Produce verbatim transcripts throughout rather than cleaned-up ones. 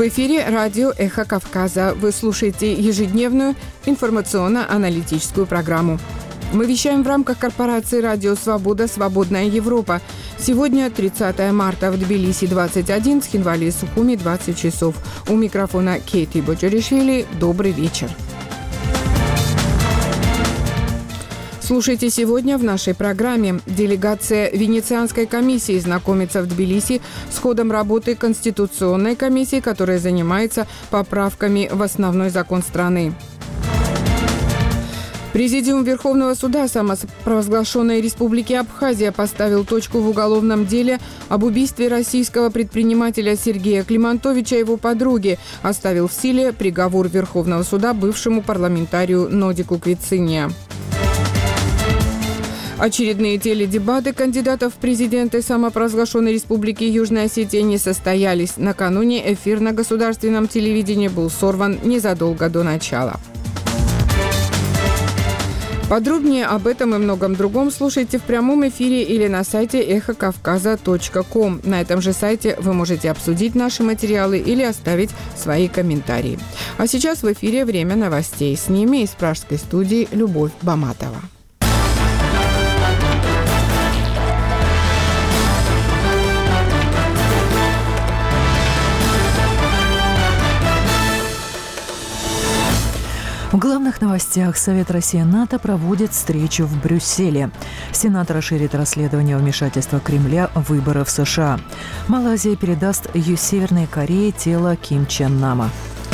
В эфире радио «Эхо Кавказа». Вы слушаете ежедневную информационно-аналитическую программу. Мы вещаем в рамках корпорации «Радио Свобода. Свободная Европа». Сегодня тридцатое марта, в Тбилиси двадцать один, в Цхинвале и Сухуми двадцать часов. У микрофона Кейти Боджаришвили. Добрый вечер. Слушайте сегодня в нашей программе. Делегация Венецианской комиссии знакомится в Тбилиси с ходом работы Конституционной комиссии, которая занимается поправками в основной закон страны. Президиум Верховного суда самопровозглашенной Республики Абхазия поставил точку в уголовном деле об убийстве российского предпринимателя Сергея Климантовича и его подруги. Оставил в силе приговор Верховного суда бывшему парламентарию Нодику Квициния. Очередные теледебаты кандидатов в президенты самопровозглашенной Республики Южная Осетия не состоялись. Накануне эфир на государственном телевидении был сорван незадолго до начала. Подробнее об этом и многом другом слушайте в прямом эфире или на сайте эхо кавказа точка ком. На этом же сайте вы можете обсудить наши материалы или оставить свои комментарии. А сейчас в эфире время новостей. С ними из пражской студии Любовь Баматова. В главных новостях Совет Россия-НАТО проводит встречу в Брюсселе. Сенат расширит расследование вмешательства Кремля в выборы в США. Малайзия передаст Северной Корее тело Ким Чен Нама.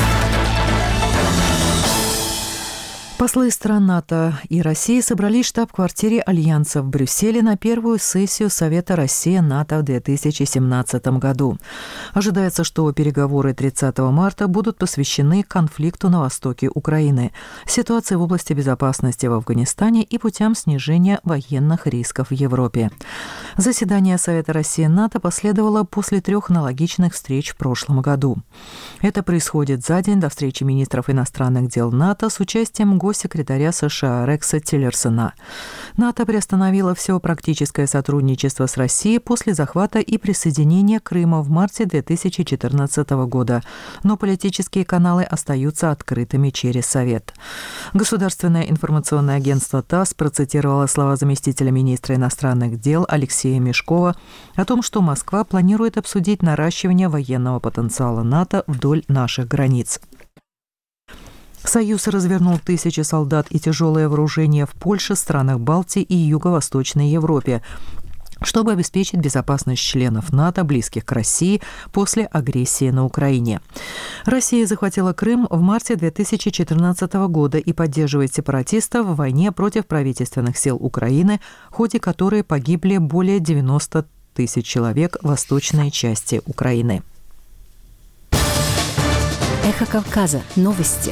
Послы стран НАТО и России собрались в штаб-квартире Альянса в Брюсселе на первую сессию Совета Россия-НАТО в две тысячи семнадцатом году. Ожидается, что переговоры тридцатого марта будут посвящены конфликту на востоке Украины, ситуации в области безопасности в Афганистане и путям снижения военных рисков в Европе. Заседание Совета Россия-НАТО последовало после трех аналогичных встреч в прошлом году. Это происходит за день до встречи министров иностранных дел НАТО с участием госсекретаря США Рекса Тиллерсона. НАТО приостановило все практическое сотрудничество с Россией после захвата и присоединения Крыма в марте две тысячи четырнадцатого года, но политические каналы остаются открытыми через Совет. Государственное информационное агентство ТАСС процитировало слова заместителя министра иностранных дел Алексея Мешкова о том, что Москва планирует обсудить наращивание военного потенциала НАТО вдоль наших границ. Союз развернул тысячи солдат и тяжелое вооружение в Польше, странах Балтии и Юго-Восточной Европе, чтобы обеспечить безопасность членов НАТО, близких к России, после агрессии на Украине. Россия захватила Крым в марте две тысячи четырнадцатого года и поддерживает сепаратистов в войне против правительственных сил Украины, в ходе которой погибли более девяноста тысяч человек в восточной части Украины. Эхо Кавказа. Новости.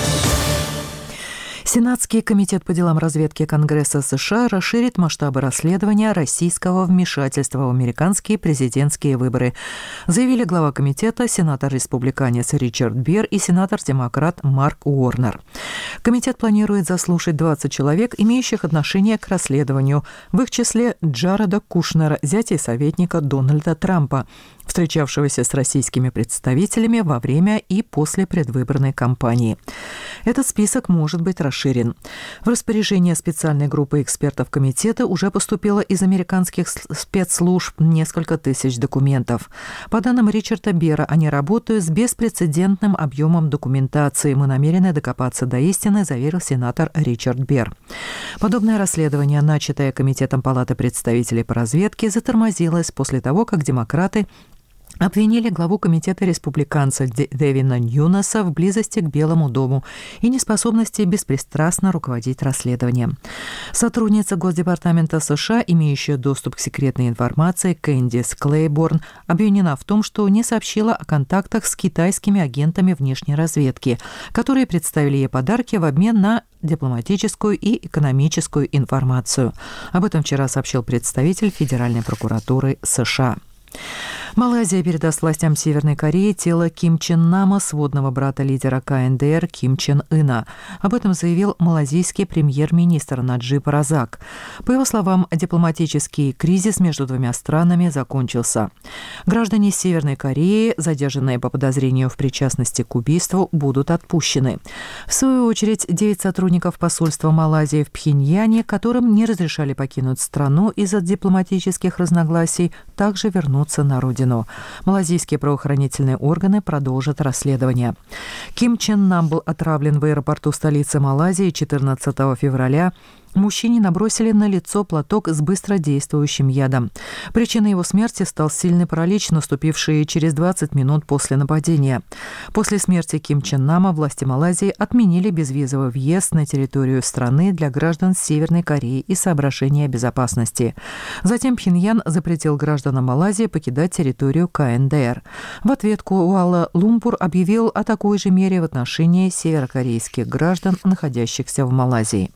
Сенатский комитет по делам разведки Конгресса США расширит масштабы расследования российского вмешательства в американские президентские выборы, заявили глава комитета, сенатор-республиканец Ричард Бер и сенатор-демократ Марк Уорнер. Комитет планирует заслушать двадцать человек, имеющих отношение к расследованию, в их числе Джареда Кушнера, зятя и советника Дональда Трампа, встречавшегося с российскими представителями во время и после предвыборной кампании. Этот список может быть расширен. В распоряжение специальной группы экспертов комитета уже поступило из американских спецслужб несколько тысяч документов. По данным Ричарда Бера, они работают с беспрецедентным объемом документации. Мы намерены докопаться до истины, заверил сенатор Ричард Бер. Подобное расследование, начатое Комитетом Палаты представителей по разведке, затормозилось после того, как демократы обвинили главу комитета республиканца Дэвина Ньюнаса в близости к Белому дому и неспособности беспристрастно руководить расследованием. Сотрудница Госдепартамента США, имеющая доступ к секретной информации, Кэндис Клейборн, обвинена в том, что не сообщила о контактах с китайскими агентами внешней разведки, которые представили ей подарки в обмен на дипломатическую и экономическую информацию. Об этом вчера сообщил представитель Федеральной прокуратуры США. Малайзия передаст властям Северной Кореи тело Ким Чен Нама, сводного брата лидера ка эн дэ эр Ким Чен Ына. Об этом заявил малайзийский премьер-министр Наджиб Разак. По его словам, дипломатический кризис между двумя странами закончился. Граждане Северной Кореи, задержанные по подозрению в причастности к убийству, будут отпущены. В свою очередь, девять сотрудников посольства Малайзии в Пхеньяне, которым не разрешали покинуть страну из-за дипломатических разногласий, также вернутся на родину. Малайзийские правоохранительные органы продолжат расследование. Ким Чен Нам был отравлен в аэропорту столицы Малайзии четырнадцатого февраля. Мужчине набросили на лицо платок с быстродействующим ядом. Причиной его смерти стал сильный паралич, наступивший через двадцать минут после нападения. После смерти Ким Чен Нама власти Малайзии отменили безвизовый въезд на территорию страны для граждан Северной Кореи из соображения безопасности. Затем Пхеньян запретил гражданам Малайзии покидать территорию ка эн дэ эр. В ответ Куала-Лумпур объявил о такой же мере в отношении северокорейских граждан, находящихся в Малайзии.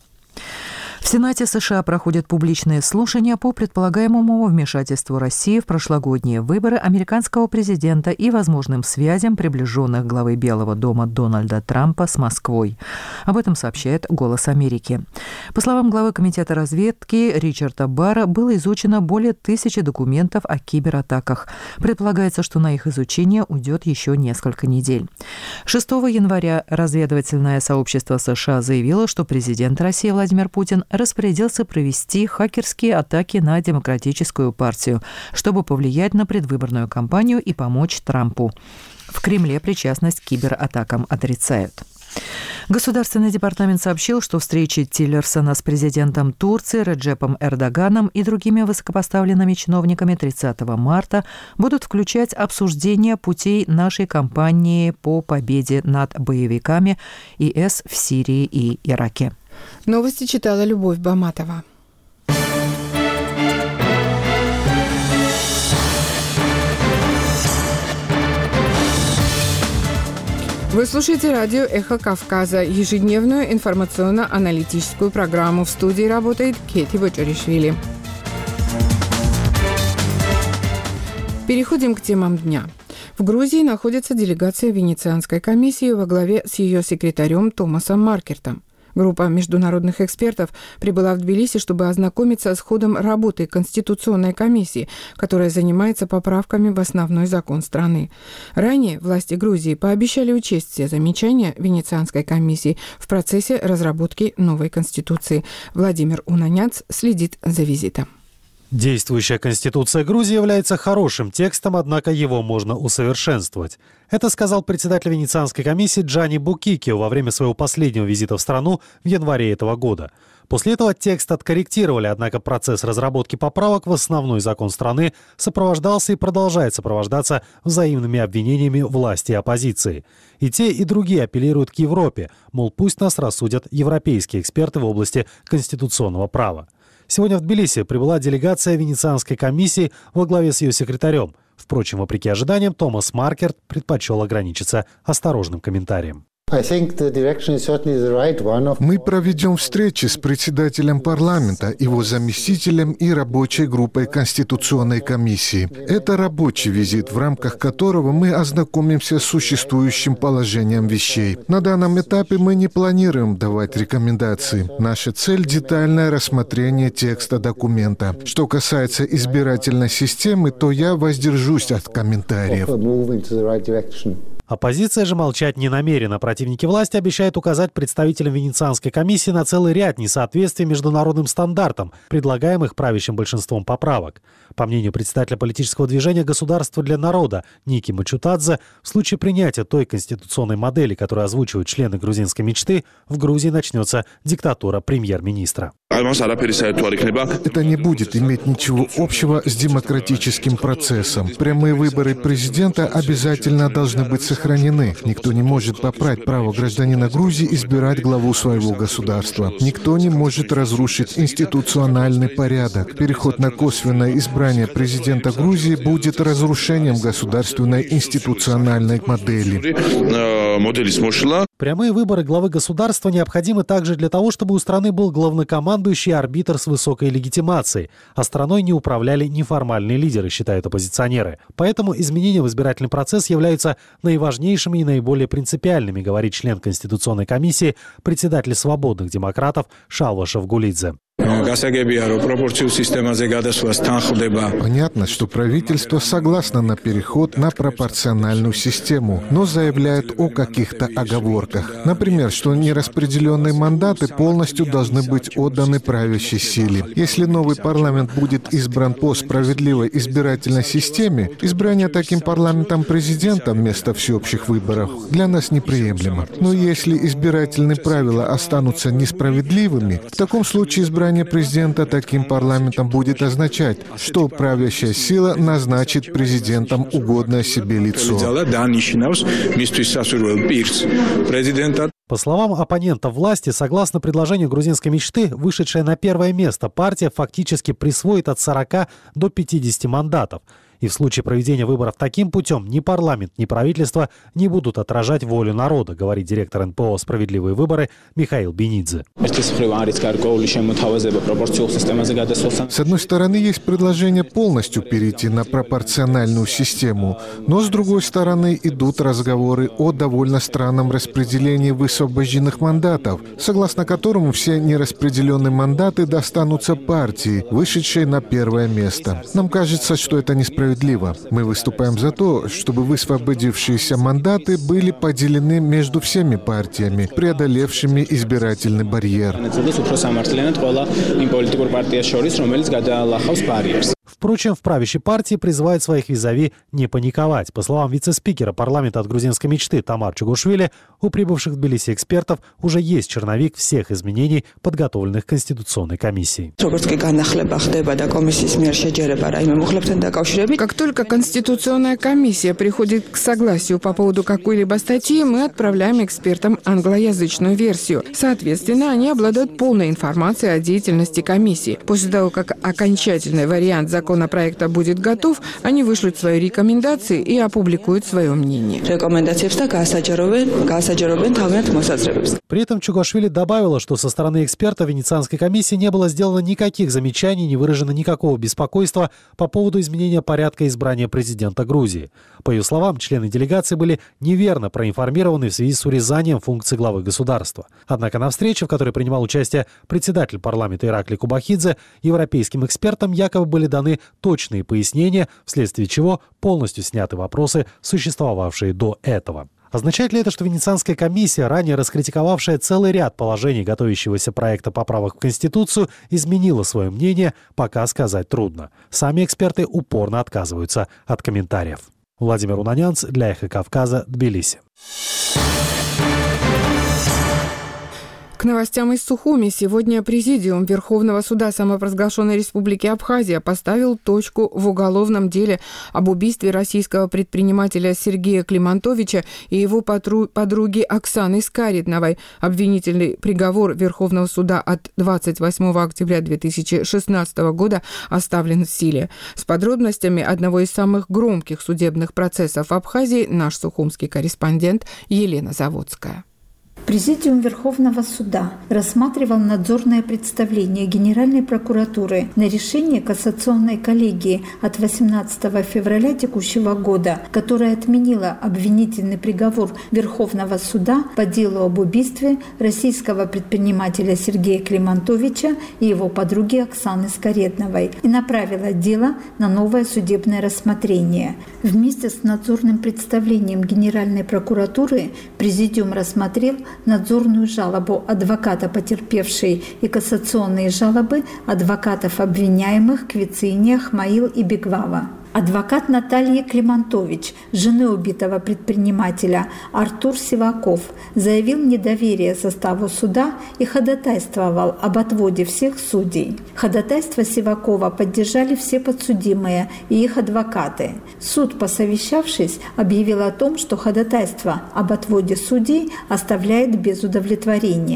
В Сенате США проходят публичные слушания по предполагаемому вмешательству России в прошлогодние выборы американского президента и возможным связям приближенных главы Белого дома Дональда Трампа с Москвой. Об этом сообщает «Голос Америки». По словам главы комитета разведки Ричарда Барра, было изучено более тысячи документов о кибератаках. Предполагается, что на их изучение уйдет еще несколько недель. шестого января разведывательное сообщество США заявило, что президент России Владимир Путин распорядился провести хакерские атаки на Демократическую партию, чтобы повлиять на предвыборную кампанию и помочь Трампу. В Кремле причастность к кибератакам отрицают. Государственный департамент сообщил, что встречи Тиллерсона с президентом Турции Реджепом Эрдоганом и другими высокопоставленными чиновниками тридцатого марта будут включать обсуждение путей нашей кампании по победе над боевиками и эс в Сирии и Ираке. Новости читала Любовь Баматова. Вы слушаете радио «Эхо Кавказа», ежедневную информационно-аналитическую программу. В студии работает Кети Бочаришвили. Переходим к темам дня. В Грузии находится делегация Венецианской комиссии во главе с ее секретарем Томасом Маркертом. Группа международных экспертов прибыла в Тбилиси, чтобы ознакомиться с ходом работы Конституционной комиссии, которая занимается поправками в основной закон страны. Ранее власти Грузии пообещали учесть все замечания Венецианской комиссии в процессе разработки новой Конституции. Владимир Унаняц следит за визитом. Действующая Конституция Грузии является хорошим текстом, однако его можно усовершенствовать. Это сказал председатель Венецианской комиссии Джани Букикио во время своего последнего визита в страну в январе этого года. После этого текст откорректировали, однако процесс разработки поправок в основной закон страны сопровождался и продолжает сопровождаться взаимными обвинениями власти и оппозиции. И те, и другие апеллируют к Европе, мол, пусть нас рассудят европейские эксперты в области конституционного права. Сегодня в Тбилиси прибыла делегация Венецианской комиссии во главе с ее секретарем. Впрочем, вопреки ожиданиям, Томас Маркерт предпочел ограничиться осторожным комментарием. Мы проведем встречи с председателем парламента, его заместителем и рабочей группой Конституционной комиссии. Это рабочий визит, в рамках которого мы ознакомимся с существующим положением вещей. На данном этапе мы не планируем давать рекомендации. Наша цель – детальное рассмотрение текста документа. Что касается избирательной системы, то я воздержусь от комментариев. Оппозиция же молчать не намерена. Противники власти обещают указать представителям Венецианской комиссии на целый ряд несоответствий международным стандартам, предлагаемых правящим большинством поправок. По мнению председателя политического движения «Государство для народа» Ники Мачутадзе, в случае принятия той конституционной модели, которую озвучивают члены грузинской мечты, в Грузии начнется диктатура премьер-министра. Это не будет иметь ничего общего с демократическим процессом. Прямые выборы президента обязательно должны быть сохранены. Никто не может попрать право гражданина Грузии избирать главу своего государства. Никто не может разрушить институциональный порядок. Переход на косвенное избрание президента Грузии будет разрушением государственной институциональной модели. Прямые выборы главы государства необходимы также для того, чтобы у страны был главнокомандующий арбитр с высокой легитимацией, а страной не управляли неформальные лидеры, считают оппозиционеры. Поэтому изменения в избирательный процесс являются наиважнейшими и наиболее принципиальными, говорит член Конституционной комиссии, председатель свободных демократов Шалва Шавгулидзе. Понятно, что правительство согласно на переход на пропорциональную систему, но заявляет о каких-то оговорках. Например, что нераспределенные мандаты полностью должны быть отданы правящей силе. Если новый парламент будет избран по справедливой избирательной системе, избрание таким парламентом президента вместо всеобщих выборов для нас неприемлемо. Но если избирательные правила останутся несправедливыми, в таком случае избрание президента таким парламентом будет означать, что правящая сила назначит президентом угодное себе лицо. По словам оппонентов власти, согласно предложению грузинской мечты, вышедшая на первое место партия фактически присвоит от сорока до пятидесяти мандатов. И в случае проведения выборов таким путем ни парламент, ни правительство не будут отражать волю народа, говорит директор эн пэ о «Справедливые выборы» Михаил Бенидзе. С одной стороны, есть предложение полностью перейти на пропорциональную систему, но с другой стороны идут разговоры о довольно странном распределении высвобожденных мандатов, согласно которому все нераспределенные мандаты достанутся партии, вышедшей на первое место. Нам кажется, что это несправедливо. Мы выступаем за то, чтобы высвободившиеся мандаты были поделены между всеми партиями, преодолевшими избирательный барьер. Впрочем, в правящей партии призывают своих визави не паниковать. По словам вице-спикера парламента от грузинской мечты Тамар Чугушвили, у прибывших в Тбилиси экспертов уже есть черновик всех изменений, подготовленных Конституционной комиссией. Как только Конституционная комиссия приходит к согласию по поводу какой-либо статьи, мы отправляем экспертам англоязычную версию. Соответственно, они обладают полной информацией о деятельности комиссии. После того, как окончательный вариант законопроекта будет готов, они вышлют свои рекомендации и опубликуют свое мнение. При этом Чугашвили добавила, что со стороны экспертов Венецианской комиссии не было сделано никаких замечаний, не выражено никакого беспокойства по поводу изменения порядка избрания президента Грузии. По ее словам, члены делегации были неверно проинформированы в связи с урезанием функций главы государства. Однако на встрече, в которой принимал участие председатель парламента Иракли Кубахидзе, европейским экспертам якобы были даны точные пояснения, вследствие чего полностью сняты вопросы, существовавшие до этого. Означает ли это, что Венецианская комиссия, ранее раскритиковавшая целый ряд положений готовящегося проекта поправок в Конституцию, изменила свое мнение, пока сказать трудно. Сами эксперты упорно отказываются от комментариев. Владимир Унанянц для «Эхо Кавказа», Тбилиси. К новостям из Сухуми. Сегодня Президиум Верховного суда самопровозглашенной Республики Абхазия поставил точку в уголовном деле об убийстве российского предпринимателя Сергея Климантовича и его подруги Оксаны Скаридновой. Обвинительный приговор Верховного суда от двадцать восьмого октября две тысячи шестнадцатого года оставлен в силе. С подробностями одного из самых громких судебных процессов в Абхазии наш сухумский корреспондент Елена Заводская. Президиум Верховного суда рассматривал надзорное представление Генеральной прокуратуры на решение кассационной коллегии от восемнадцатого февраля текущего года, которое отменило обвинительный приговор Верховного суда по делу об убийстве российского предпринимателя Сергея Климантовича и его подруги Оксаны Скаредновой и направило дело на новое судебное рассмотрение. Вместе с надзорным представлением Генеральной прокуратуры Президиум рассмотрел надзорную жалобу адвоката потерпевшей и кассационные жалобы адвокатов обвиняемых Квицини, Ахмаил и Бегвава. Адвокат Натальи Климантович, жены убитого предпринимателя, Артур Сиваков, заявил недоверие составу суда и ходатайствовал об отводе всех судей. Ходатайство Сивакова поддержали все подсудимые и их адвокаты. Суд, посовещавшись, объявил о том, что ходатайство об отводе судей оставляет без удовлетворения.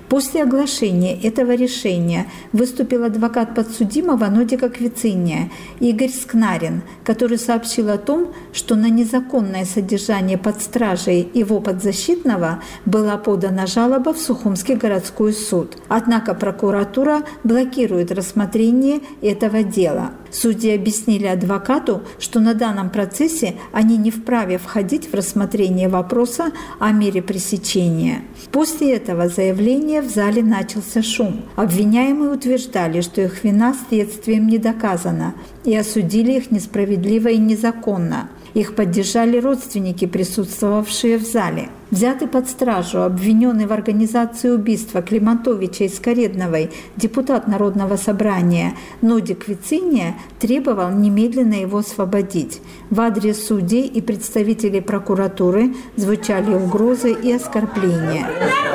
После оглашения этого решения выступил адвокат подсудимого Нодика Квициния Игорь Скнарин, который сообщил о том, что на незаконное содержание под стражей его подзащитного была подана жалоба в Сухумский городской суд. Однако прокуратура блокирует рассмотрение этого дела. Судьи объяснили адвокату, что на данном процессе они не вправе входить в рассмотрение вопроса о мере пресечения. После этого заявления в зале начался шум. Обвиняемые утверждали, что их вина следствием не доказана, и осудили их несправедливо и незаконно. Их поддержали родственники, присутствовавшие в зале. Взятый под стражу, обвиненный в организации убийства Климантовича и Скоредновой депутат Народного собрания Нодик Квициния требовал немедленно его освободить. В адрес судей и представителей прокуратуры звучали угрозы и оскорбления.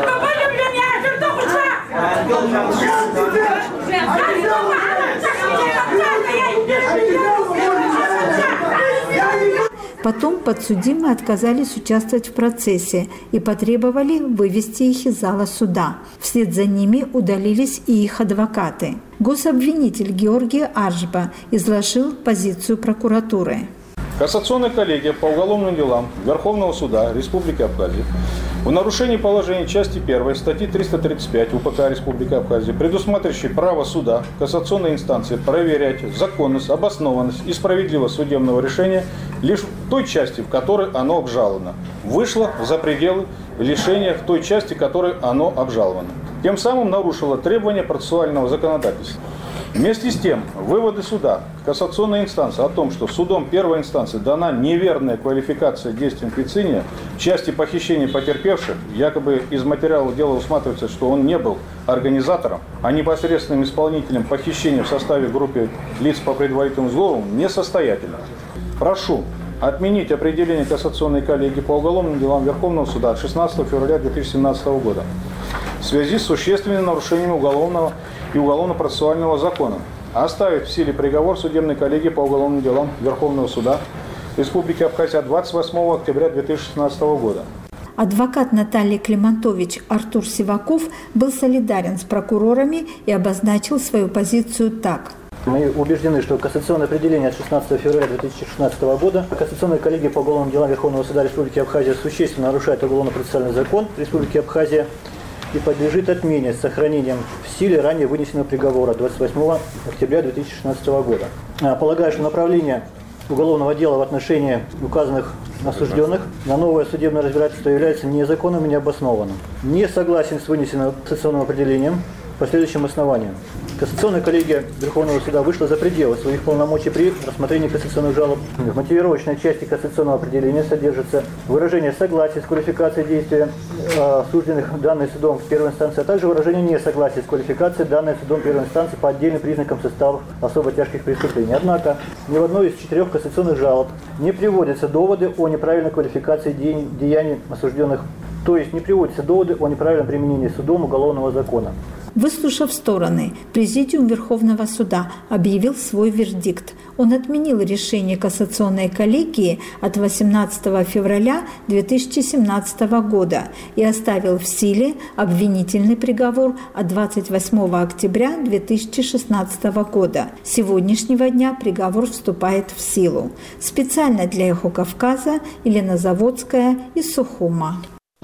Потом подсудимые отказались участвовать в процессе и потребовали вывести их из зала суда. Вслед за ними удалились и их адвокаты. Гособвинитель Георгий Аржба изложил позицию прокуратуры. Кассационная коллегия по уголовным делам Верховного суда Республики Абхазия в нарушении положений части первой статьи триста тридцать пять УПК Республики Абхазия, предусматривающей право суда кассационной инстанции проверять законность, обоснованность и справедливость судебного решения лишь в той части, в которой оно обжаловано, вышло за пределы лишения в той части, в которой оно обжаловано. Тем самым нарушило требования процессуального законодательства. Вместе с тем, выводы суда кассационной инстанции о том, что судом первой инстанции дана неверная квалификация действиям Квициния в части похищения потерпевших, якобы из материала дела усматривается, что он не был организатором, а непосредственным исполнителем похищения в составе группы лиц по предварительному взлому, несостоятельно. Прошу отменить определение кассационной коллегии по уголовным делам Верховного суда от шестнадцатого февраля две тысячи семнадцатого года в связи с существенными нарушениями уголовного и уголовно-процессуального закона, оставить в силе приговор судебной коллегии по уголовным делам Верховного суда Республики Абхазия от двадцать восьмого октября две тысячи шестнадцатого года. Адвокат Натальи Климантович Артур Сиваков был солидарен с прокурорами и обозначил свою позицию так. Мы убеждены, что кассационное определение от шестнадцатого февраля две тысячи шестнадцатого года Кассационная коллегия по уголовным делам Верховного суда Республики Абхазия существенно нарушает уголовно-процессуальный закон Республики Абхазия и подлежит отмене с сохранением в силе ранее вынесенного приговора двадцать восьмого октября две тысячи шестнадцатого года. Полагаю, что направление уголовного дела в отношении указанных осужденных на новое судебное разбирательство является незаконным и необоснованным. Не согласен с вынесенным кассационным определением по следующим основаниям. Кассационная коллегия Верховного суда вышла за пределы своих полномочий при рассмотрении кассационных жалоб. В мотивировочной части кассационного определения содержится выражение согласия с квалификацией действия осужденных данной судом в первой инстанции, а также выражение несогласия с квалификацией данной судом первой инстанции по отдельным признакам составов особо тяжких преступлений. Однако ни в одной из четырех кассационных жалоб не приводятся доводы о неправильной квалификации деяний осужденных, то есть не приводятся доводы о неправильном применении судом уголовного закона. Выслушав стороны, Президиум Верховного суда объявил свой вердикт. Он отменил решение кассационной коллегии от восемнадцатого февраля две тысячи семнадцатого года и оставил в силе обвинительный приговор от двадцать восьмого октября две тысячи шестнадцатого года. С сегодняшнего дня приговор вступает в силу. Специально для «Эхо Кавказа» Елена Заводская из Сухума.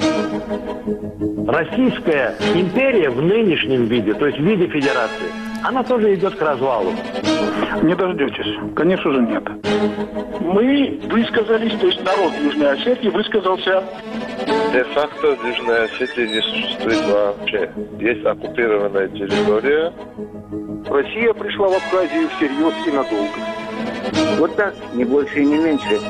Российская империя в нынешнем виде, то есть в виде федерации, она тоже идет к развалу. Не дождетесь. Конечно же, нет. Мы высказались, то есть народ Южной Осетии высказался. Де-факто в Южной Осетии не существует вообще. Есть оккупированная территория. Россия пришла в Абхазию всерьез и надолго. Вот так, не больше и не меньше.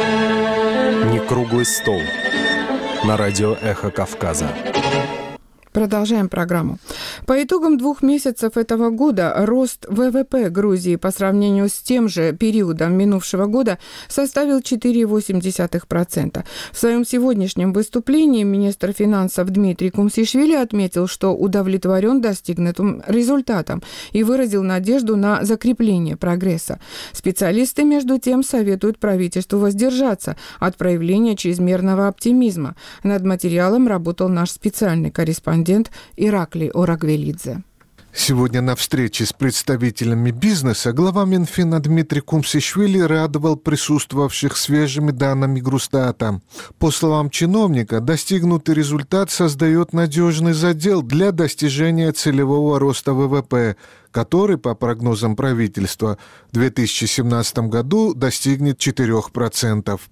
Не круглый стол. На радио «Эхо Кавказа». Продолжаем программу. По итогам двух месяцев этого года рост ВВП Грузии по сравнению с тем же периодом минувшего года составил четыре целых восемь десятых процента. В своем сегодняшнем выступлении министр финансов Дмитрий Кумсишвили отметил, что удовлетворен достигнутым результатом и выразил надежду на закрепление прогресса. Специалисты, между тем, советуют правительству воздержаться от проявления чрезмерного оптимизма. Над материалом работал наш специальный корреспондент Ираклий Орагвелидзе. Сегодня на встрече с представителями бизнеса глава Минфина Дмитрий Кумсишвили радовал присутствовавших свежими данными Грустата. По словам чиновника, достигнутый результат создает надежный задел для достижения целевого роста ВВП, который, по прогнозам правительства, в две тысячи семнадцатом году достигнет четырех процентов.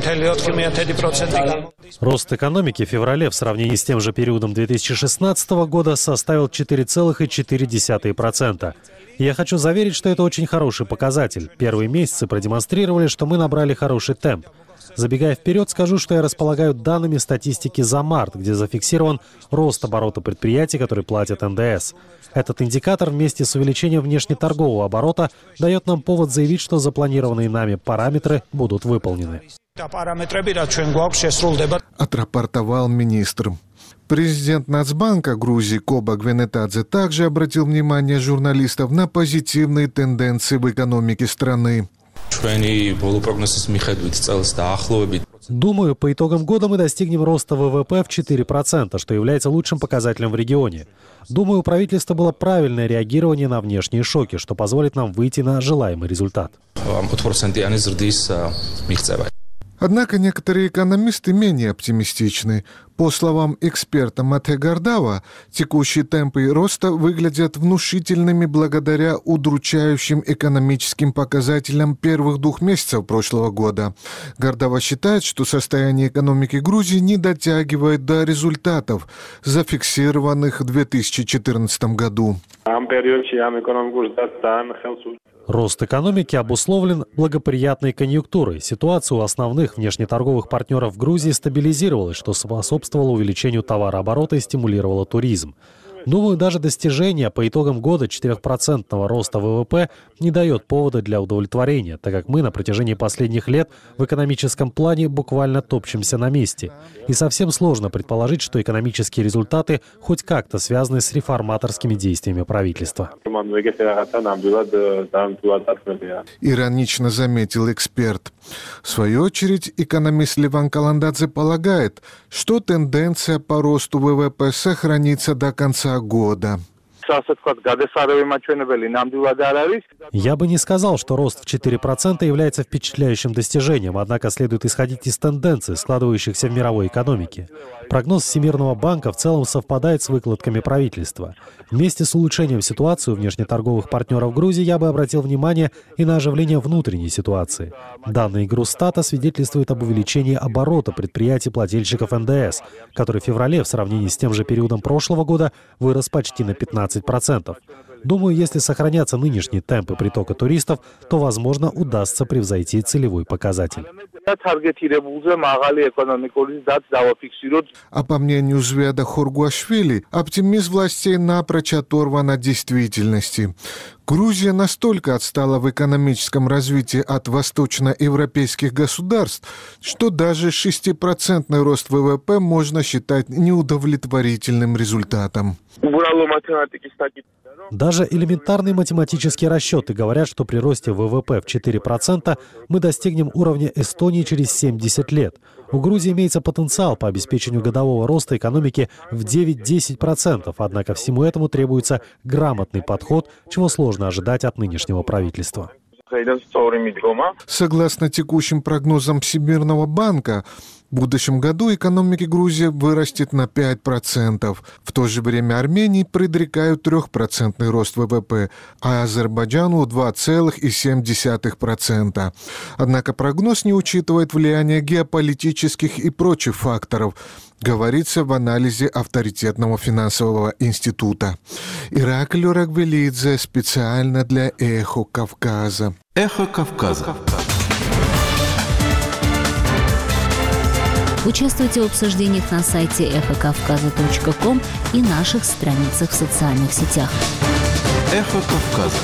Рост экономики в феврале в сравнении с тем же периодом две тысячи шестнадцатого года составил четыре целых четыре десятых процента. И я хочу заверить, что это очень хороший показатель. Первые месяцы продемонстрировали, что мы набрали хороший темп. Забегая вперед, скажу, что я располагаю данными статистики за март, где зафиксирован рост оборота предприятий, которые платят эн дэ эс. Этот индикатор вместе с увеличением внешнеторгового оборота дает нам повод заявить, что запланированные нами параметры будут выполнены. Отрапортовал министр. Президент Нацбанка Грузии Коба Гвенетадзе также обратил внимание журналистов на позитивные тенденции в экономике страны. Думаю, по итогам года мы достигнем роста ВВП в четыре процента, что является лучшим показателем в регионе. Думаю, у правительства было правильное реагирование на внешние шоки, что позволит нам выйти на желаемый результат. Однако некоторые экономисты менее оптимистичны. По словам эксперта Мате Гардава, текущие темпы роста выглядят внушительными благодаря удручающим экономическим показателям первых двух месяцев прошлого года. Гардава считает, что состояние экономики Грузии не дотягивает до результатов, зафиксированных в две тысячи четырнадцатом году. Рост экономики обусловлен благоприятной конъюнктурой. Ситуация у основных внешнеторговых партнеров Грузии стабилизировалась, что способствовало увеличению товарооборота и стимулировало туризм. Думаю, даже достижение по итогам года четырехпроцентного роста ВВП не дает повода для удовлетворения, так как мы на протяжении последних лет в экономическом плане буквально топчемся на месте. И совсем сложно предположить, что экономические результаты хоть как-то связаны с реформаторскими действиями правительства. Иронично заметил эксперт. В свою очередь, экономист Леван Каландадзе полагает, что тенденция по росту ВВП сохранится до конца года. Я бы не сказал, что рост в четыре процента является впечатляющим достижением, однако следует исходить из тенденций, складывающихся в мировой экономике. Прогноз Всемирного банка в целом совпадает с выкладками правительства. Вместе с улучшением ситуации у внешнеторговых партнеров Грузии я бы обратил внимание и на оживление внутренней ситуации. Данные Грустата свидетельствуют об увеличении оборота предприятий-плательщиков эн дэ эс, который в феврале в сравнении с тем же периодом прошлого года вырос почти на пятнадцать процентов. Думаю, если сохранятся нынешние темпы притока туристов, то, возможно, удастся превзойти целевой показатель. А по мнению Зведа Хоргуашвили, оптимизм властей напрочь оторван от действительности. Грузия настолько отстала в экономическом развитии от восточноевропейских государств, что даже шестипроцентный рост ВВП можно считать неудовлетворительным результатом. Даже элементарные математические расчеты говорят, что при росте ВВП в четыре процента мы достигнем уровня Эстонии через семьдесят лет. У Грузии имеется потенциал по обеспечению годового роста экономики в девять-десять процентов, однако всему этому требуется грамотный подход, чего сложно ожидать от нынешнего правительства. Согласно текущим прогнозам Всемирного банка, в будущем году экономика Грузии вырастет на пять процентов. В то же время Армении предрекают трехпроцентный рост ВВП, а Азербайджану два целых семь десятых процента. Однако прогноз не учитывает влияние геополитических и прочих факторов, говорится в анализе авторитетного финансового института. Ираклий Орагвелидзе специально для «Эхо Кавказа». «Эхо Кавказа». Участвуйте в обсуждениях на сайте эхо кавказа точка ком и наших страницах в социальных сетях. Эхо Кавказа.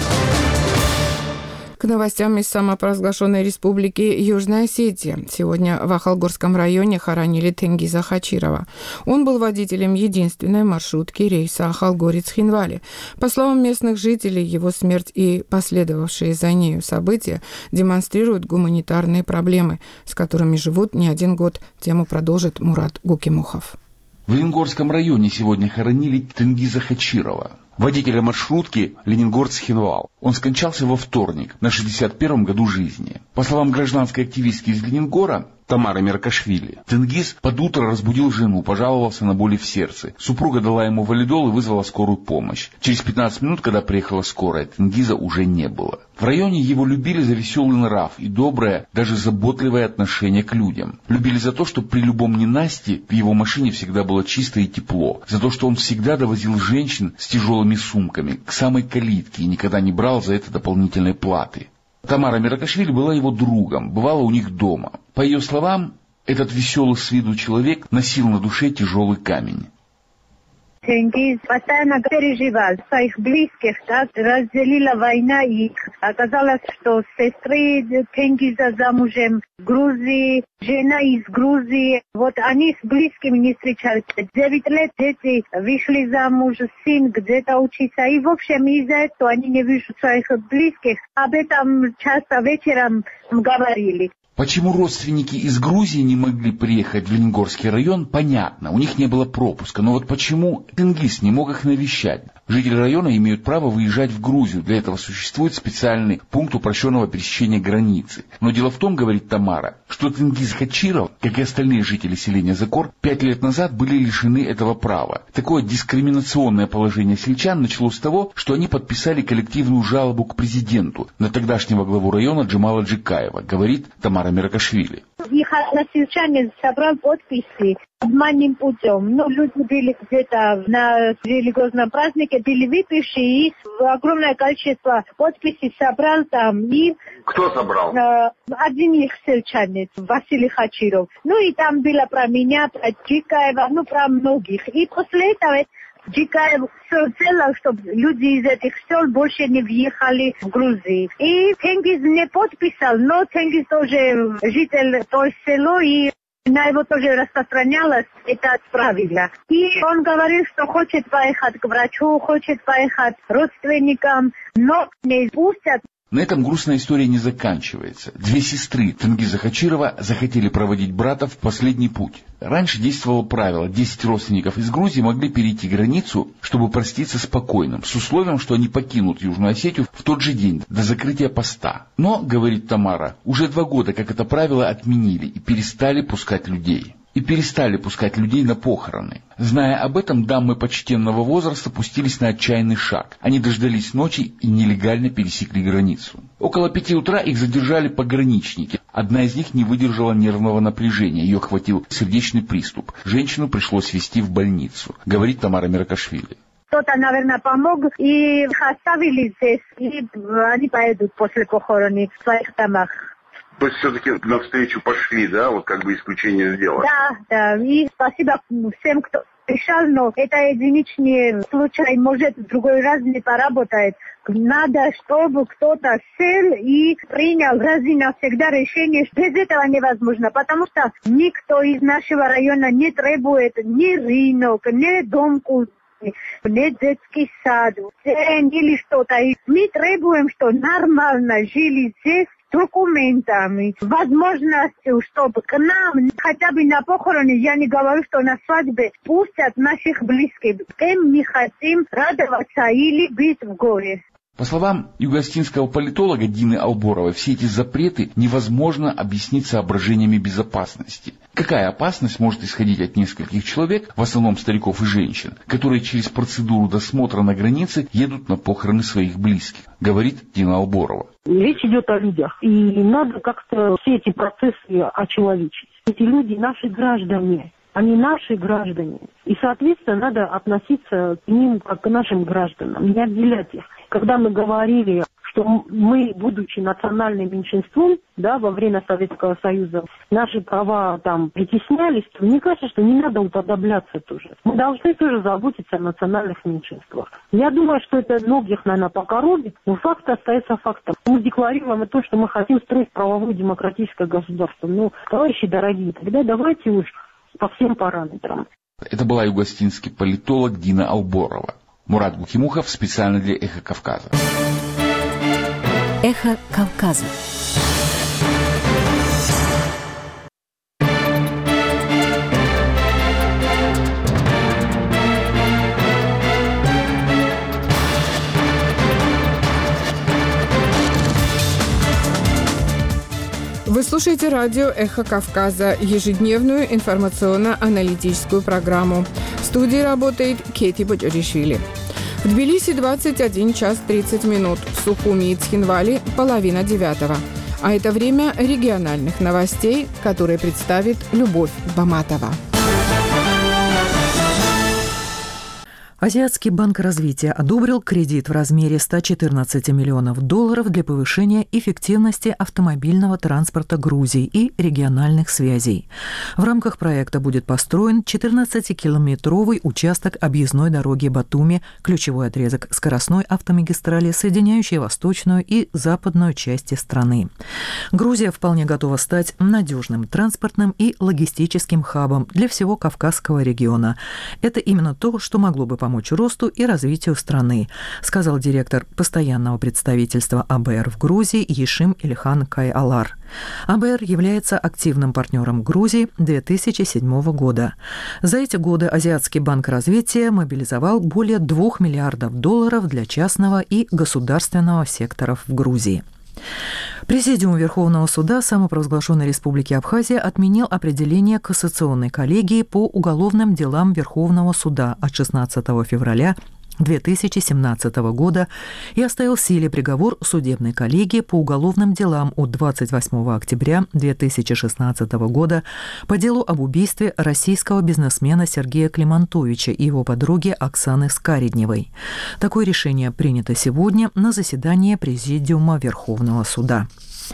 К новостям из самопровозглашенной республики Южная Осетия. Сегодня в Ахалгорском районе хоронили Тенгиза Хачирова. Он был водителем единственной маршрутки рейса Ахалгорец-Хинвали. По словам местных жителей, его смерть и последовавшие за нею события демонстрируют гуманитарные проблемы, с которыми живут не один год. Тему продолжит Мурат Гукимухов. В Ленгорском районе сегодня хоронили Тенгиза Хачирова, водителя маршрутки Ленингорск-Хинвал. Он скончался во вторник, на шестьдесят первом году жизни. По словам гражданской активистки из Ленингора Тамары Меркашвили, Тенгиз под утро разбудил жену, пожаловался на боли в сердце. Супруга дала ему валидол и вызвала скорую помощь. Через пятнадцать минут, когда приехала скорая, Тенгиза уже не было. В районе его любили за веселый нрав и доброе, даже заботливое отношение к людям. Любили за то, что при любом ненастье в его машине всегда было чисто и тепло. За то, что он всегда довозил женщин с тяжелыми сумками к самой калитке и никогда не брал за это дополнительной платы. Тамара Меркашвили была его другом, бывала у них дома. По ее словам, этот веселый с виду человек носил на душе тяжелый камень. Тенгиз постоянно переживал своих близких, так, разделила война их. Оказалось, что сестры Тенгиза замужем в Грузии, жена из Грузии. Вот они с близкими не встречались. Девять лет дети вышли замуж, сын где-то учится. И в общем из-за этого они не видят своих близких. Об этом часто вечером говорили. Почему родственники из Грузии не могли приехать в Ленингорский район, понятно, у них не было пропуска. Но вот почему Тенгиз не мог их навещать? Жители района имеют право выезжать в Грузию, для этого существует специальный пункт упрощенного пересечения границы. Но дело в том, говорит Тамара, что Тенгиз Хачиров, как и остальные жители селения Закор, пять лет назад были лишены этого права. Такое дискриминационное положение сельчан началось с того, что они подписали коллективную жалобу к президенту на тогдашнего главу района Джамала Джикаева, говорит Тамара Меркашвили. Их односельчане собрал подписи обманным путем. Ну, люди были где-то на религиозном празднике, были выпившие, и огромное количество подписей собрал там. И, Кто собрал? Э, один их сельчанин, Василий Хачиров. Ну, и там было про меня, про Джикаева, ну, про многих. И после этого Джикаев все сделал, чтобы люди из этих сел больше не въехали в Грузию. И Тенгиз не подписал, но Тенгиз тоже житель того села, и на его тоже распространялось это правило. И он говорил, что хочет поехать к врачу, хочет поехать к родственникам, но не пустят. На этом грустная история не заканчивается. Две сестры Тенгиза Хачирова захотели проводить брата в последний путь. Раньше действовало правило: десять родственников из Грузии могли перейти границу, чтобы проститься с покойным, с условием, что они покинут Южную Осетию в тот же день, до закрытия поста. Но, говорит Тамара, уже два года как это правило отменили и перестали пускать людей. И перестали пускать людей на похороны. Зная об этом, дамы почтенного возраста пустились на отчаянный шаг. Они дождались ночи и нелегально пересекли границу. Около пяти утра их задержали пограничники. Одна из них не выдержала нервного напряжения. Ее охватил сердечный приступ. Женщину пришлось везти в больницу, говорит Тамара Меркашвили. Кто-то, наверное, помог, и их оставили здесь, и они поедут после похороны в своих домах. То есть все-таки навстречу пошли, да, вот как бы исключение сделали? Да, да, и спасибо всем, кто пришел, но это единичный случай, может, в другой раз не поработает. Надо, чтобы кто-то сел и принял раз и навсегда решение, что без этого невозможно, потому что никто из нашего района не требует ни рынок, ни дом культуры, не детский сад, или что-то. И мы требуем, что нормально жили здесь, документами, возможностью, чтобы к нам хотя бы на похороны, я не говорю, что на свадьбе, пустят наших близких. Кем мы хотим радоваться или быть в горе. По словам юго-осетинского политолога Дины Алборовой, все эти запреты невозможно объяснить соображениями безопасности. Какая опасность может исходить от нескольких человек, в основном стариков и женщин, которые через процедуру досмотра на границе едут на похороны своих близких, говорит Дина Алборова. Речь идет о людях, и надо как-то все эти процессы очеловечить. Эти люди наши граждане. Они наши граждане. И, соответственно, надо относиться к ним как к нашим гражданам, не отделять их. Когда мы говорили, что мы, будучи национальным меньшинством, да, во время Советского Союза, наши права там притеснялись, то мне кажется, что не надо уподобляться тоже. Мы должны тоже заботиться о национальных меньшинствах. Я думаю, что это многих, наверное, покоробит, но факт остается фактом. Мы декларируем то, что мы хотим строить правовое демократическое государство. Ну, товарищи дорогие, тогда давайте уж по всем параметрам. Это была югославский политолог Дина Алборова. Мурат Гукимухов специально для «Эхо Кавказа». «Эхо Кавказа». Вы слушаете радио «Эхо Кавказа», ежедневную информационно-аналитическую программу. В студии работает Кети Боджоришвили. В Тбилиси двадцать один час тридцать минут, в Сухуми и Цхинвале половина девятого. А это время региональных новостей, которые представит Любовь Баматова. Азиатский банк развития одобрил кредит в размере сто четырнадцать миллионов долларов для повышения эффективности автомобильного транспорта Грузии и региональных связей. В рамках проекта будет построен четырнадцатикилометровый участок объездной дороги Батуми, ключевой отрезок скоростной автомагистрали, соединяющей восточную и западную части страны. Грузия вполне готова стать надежным транспортным и логистическим хабом для всего Кавказского региона. Это именно то, что могло бы помочь росту и развитию страны, сказал директор постоянного представительства АБР в Грузии Ешим Ильхан Кай-Алар. АБР является активным партнером Грузии две тысячи седьмого года. За эти годы Азиатский банк развития мобилизовал более двух миллиардов долларов для частного и государственного секторов в Грузии. Президиум Верховного суда самопровозглашенной Республики Абхазия отменил определение Кассационной коллегии по уголовным делам Верховного суда от шестнадцатого февраля две тысячи семнадцатого года и оставил в силе приговор судебной коллегии по уголовным делам от двадцать восьмого октября две тысячи шестнадцатого года по делу об убийстве российского бизнесмена Сергея Климантовича и его подруги Оксаны Скаридневой. Такое решение принято сегодня на заседании Президиума Верховного суда.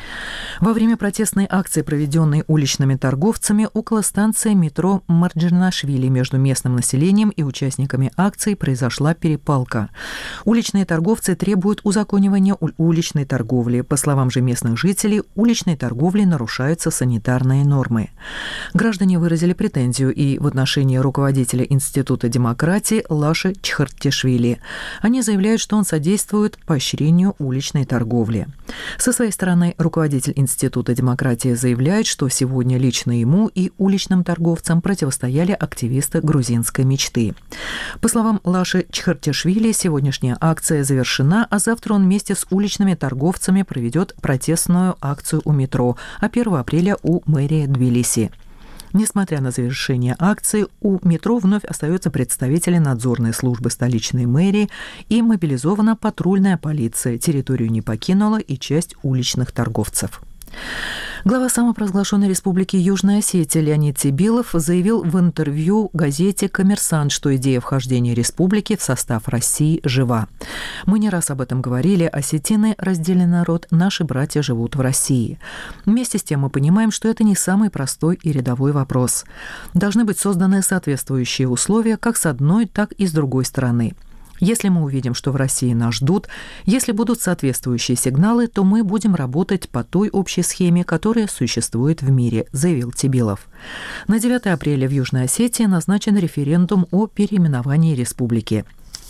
Во время протестной акции, проведенной уличными торговцами около станции метро Марджанашвили, между местным населением и участниками акции произошла перепалка. Уличные торговцы требуют узаконивания уличной торговли. По словам же местных жителей, уличной торговлей нарушаются санитарные нормы. Граждане выразили претензию и в отношении руководителя Института демократии Лаши Чхартишвили. Они заявляют, что он содействует поощрению уличной торговли. Со своей стороны, руководитель Института демократии заявляет, что сегодня лично ему и уличным торговцам противостояли активисты грузинской мечты. По словам Лаши Чхартишвили, сегодняшняя акция завершена, а завтра он вместе с уличными торговцами проведет протестную акцию у метро, а первого апреля у мэрии Тбилиси. Несмотря на завершение акции, у метро вновь остаются представители надзорной службы столичной мэрии и мобилизована патрульная полиция. Территорию не покинула и часть уличных торговцев. Глава самопровозглашенной Республики Южная Осетия Леонид Тибилов заявил в интервью газете «Коммерсант», что идея вхождения республики в состав России жива. «Мы не раз об этом говорили. Осетины – раздельный народ, наши братья живут в России. Вместе с тем мы понимаем, что это не самый простой и рядовой вопрос. Должны быть созданы соответствующие условия как с одной, так и с другой стороны. Если мы увидим, что в России нас ждут, если будут соответствующие сигналы, то мы будем работать по той общей схеме, которая существует в мире», – заявил Тибилов. На девятое апреля в Южной Осетии назначен референдум о переименовании республики.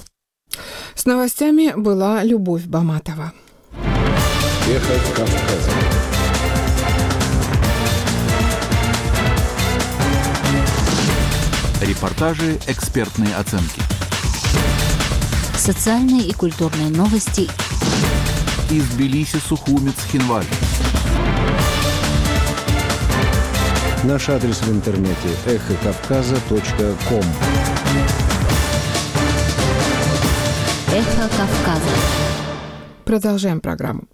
С новостями была Любовь Баматова. Эхо Кавказа. Репортажи, экспертные оценки. Социальные и культурные новости из Тбилиси, Сухуми, Цхинвали. Наш адрес в интернете эхо кавказа точка ком. Эхо Кавказа. Продолжаем программу.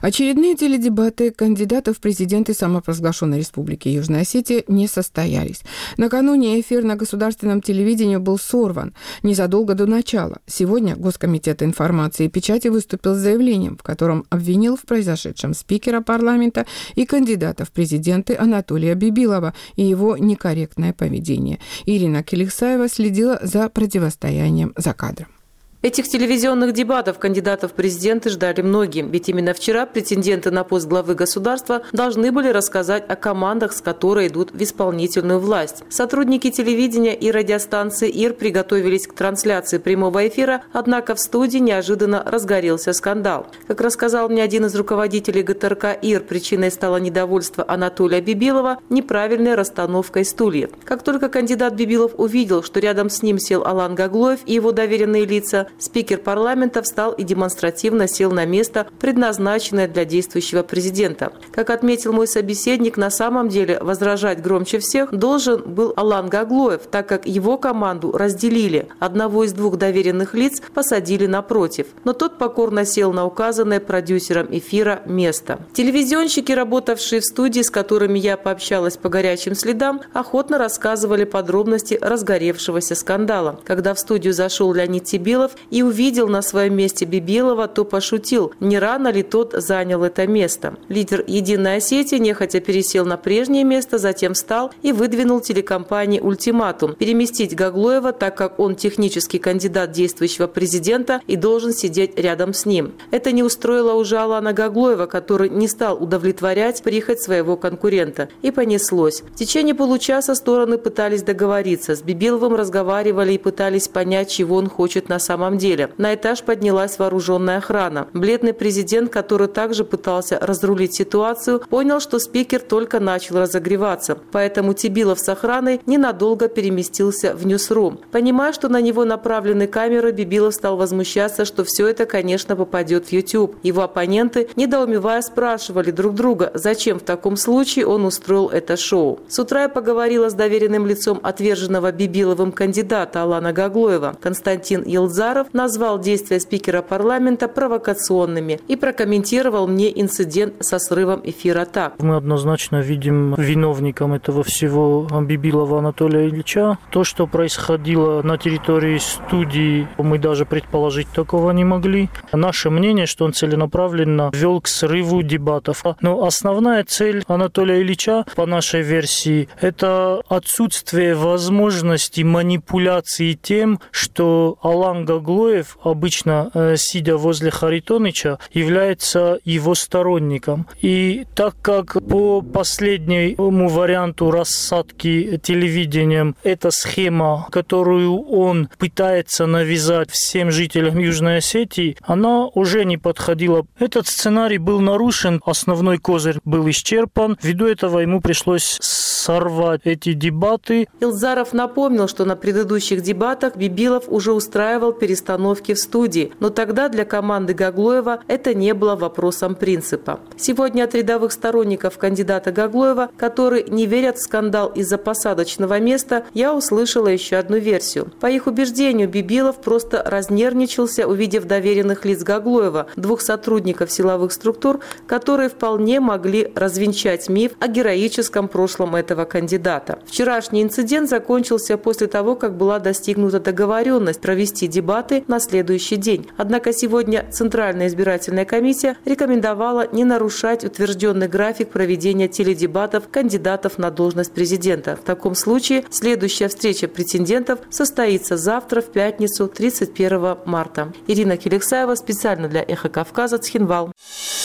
Очередные теледебаты кандидатов в президенты самопровозглашенной Республики Южная Осетия не состоялись. Накануне эфир на государственном телевидении был сорван незадолго до начала. Сегодня Госкомитет информации и печати выступил с заявлением, в котором обвинил в произошедшем спикера парламента и кандидата в президенты Анатолия Бибилова и его некорректное поведение. Ирина Келексаева следила за противостоянием за кадром. Этих телевизионных дебатов кандидатов в президенты ждали многие, ведь именно вчера претенденты на пост главы государства должны были рассказать о командах, с которой идут в исполнительную власть. Сотрудники телевидения и радиостанции ИР приготовились к трансляции прямого эфира, однако в студии неожиданно разгорелся скандал. Как рассказал мне один из руководителей ГТРК ИР, причиной стало недовольство Анатолия Бибилова неправильной расстановкой стульев. Как только кандидат Бибилов увидел, что рядом с ним сел Алан Гаглоев и его доверенные лица, спикер парламента встал и демонстративно сел на место, предназначенное для действующего президента. Как отметил мой собеседник, на самом деле возражать громче всех должен был Алан Гаглоев, так как его команду разделили. Одного из двух доверенных лиц посадили напротив, но тот покорно сел на указанное продюсером эфира место. Телевизионщики, работавшие в студии, с которыми я пообщалась по горячим следам, охотно рассказывали подробности разгоревшегося скандала. Когда в студию зашел Леонид Тибилов и увидел на своем месте Бибилова, то пошутил, не рано ли тот занял это место. Лидер «Единой Осетии» нехотя пересел на прежнее место, затем встал и выдвинул телекомпании ультиматум – переместить Гаглоева, так как он технический кандидат действующего президента и должен сидеть рядом с ним. Это не устроило уже Алана Гаглоева, который не стал удовлетворять прихоть своего конкурента. И понеслось. В течение получаса стороны пытались договориться. С Бибиловым разговаривали и пытались понять, чего он хочет на самом деле. На этаж поднялась вооруженная охрана. Бледный президент, который также пытался разрулить ситуацию, понял, что спикер только начал разогреваться. Поэтому Тибилов с охраной ненадолго переместился в ньюсрум. Понимая, что на него направлены камеры, Бибилов стал возмущаться, что все это, конечно, попадет в YouTube. Его оппоненты, недоумевая, спрашивали друг друга, зачем в таком случае он устроил это шоу. С утра я поговорила с доверенным лицом отверженного Бибиловым кандидата Алана Гаглоева. Константин Елзаров назвал действия спикера парламента провокационными и прокомментировал мне инцидент со срывом эфира так. Мы однозначно видим виновником этого всего Бибилова Анатолия Ильича. То, что происходило на территории студии, мы даже предположить такого не могли. Наше мнение, что он целенаправленно вел к срыву дебатов. Но основная цель Анатолия Ильича, по нашей версии, это отсутствие возможности манипуляции тем, что Алан Гаглоев, обычно э, сидя возле Харитоныча, является его сторонником. И так как по последнему варианту рассадки телевидением эта схема, которую он пытается навязать всем жителям Южной Осетии, она уже не подходила. Этот сценарий был нарушен, основной козырь был исчерпан. Ввиду этого ему пришлось сорвать эти дебаты. Илзаров напомнил, что на предыдущих дебатах Бибилов уже устраивал перестановки в студии, но тогда для команды Гаглоева это не было вопросом принципа. Сегодня от рядовых сторонников кандидата Гаглоева, которые не верят в скандал из-за посадочного места, я услышала еще одну версию. По их убеждению, Бибилов просто разнервничался, увидев доверенных лиц Гаглоева, двух сотрудников силовых структур, которые вполне могли развенчать миф о героическом прошлом этого кандидата. Вчерашний инцидент закончился после того, как была достигнута договоренность провести дебаты на следующий день. Однако сегодня Центральная избирательная комиссия рекомендовала не нарушать утвержденный график проведения теледебатов кандидатов на должность президента. В таком случае следующая встреча претендентов состоится завтра, в пятницу, тридцать первого марта. Ирина Келексаева специально для «Эхо Кавказа», Цхинвал.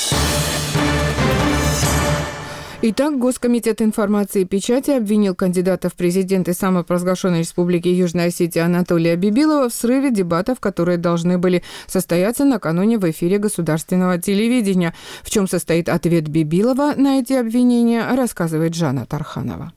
Итак, Госкомитет информации и печати обвинил кандидата в президенты самопровозглашенной Республики Южная Осетия Анатолия Бибилова в срыве дебатов, которые должны были состояться накануне в эфире государственного телевидения. В чем состоит ответ Бибилова на эти обвинения, рассказывает Жанна Тарханова.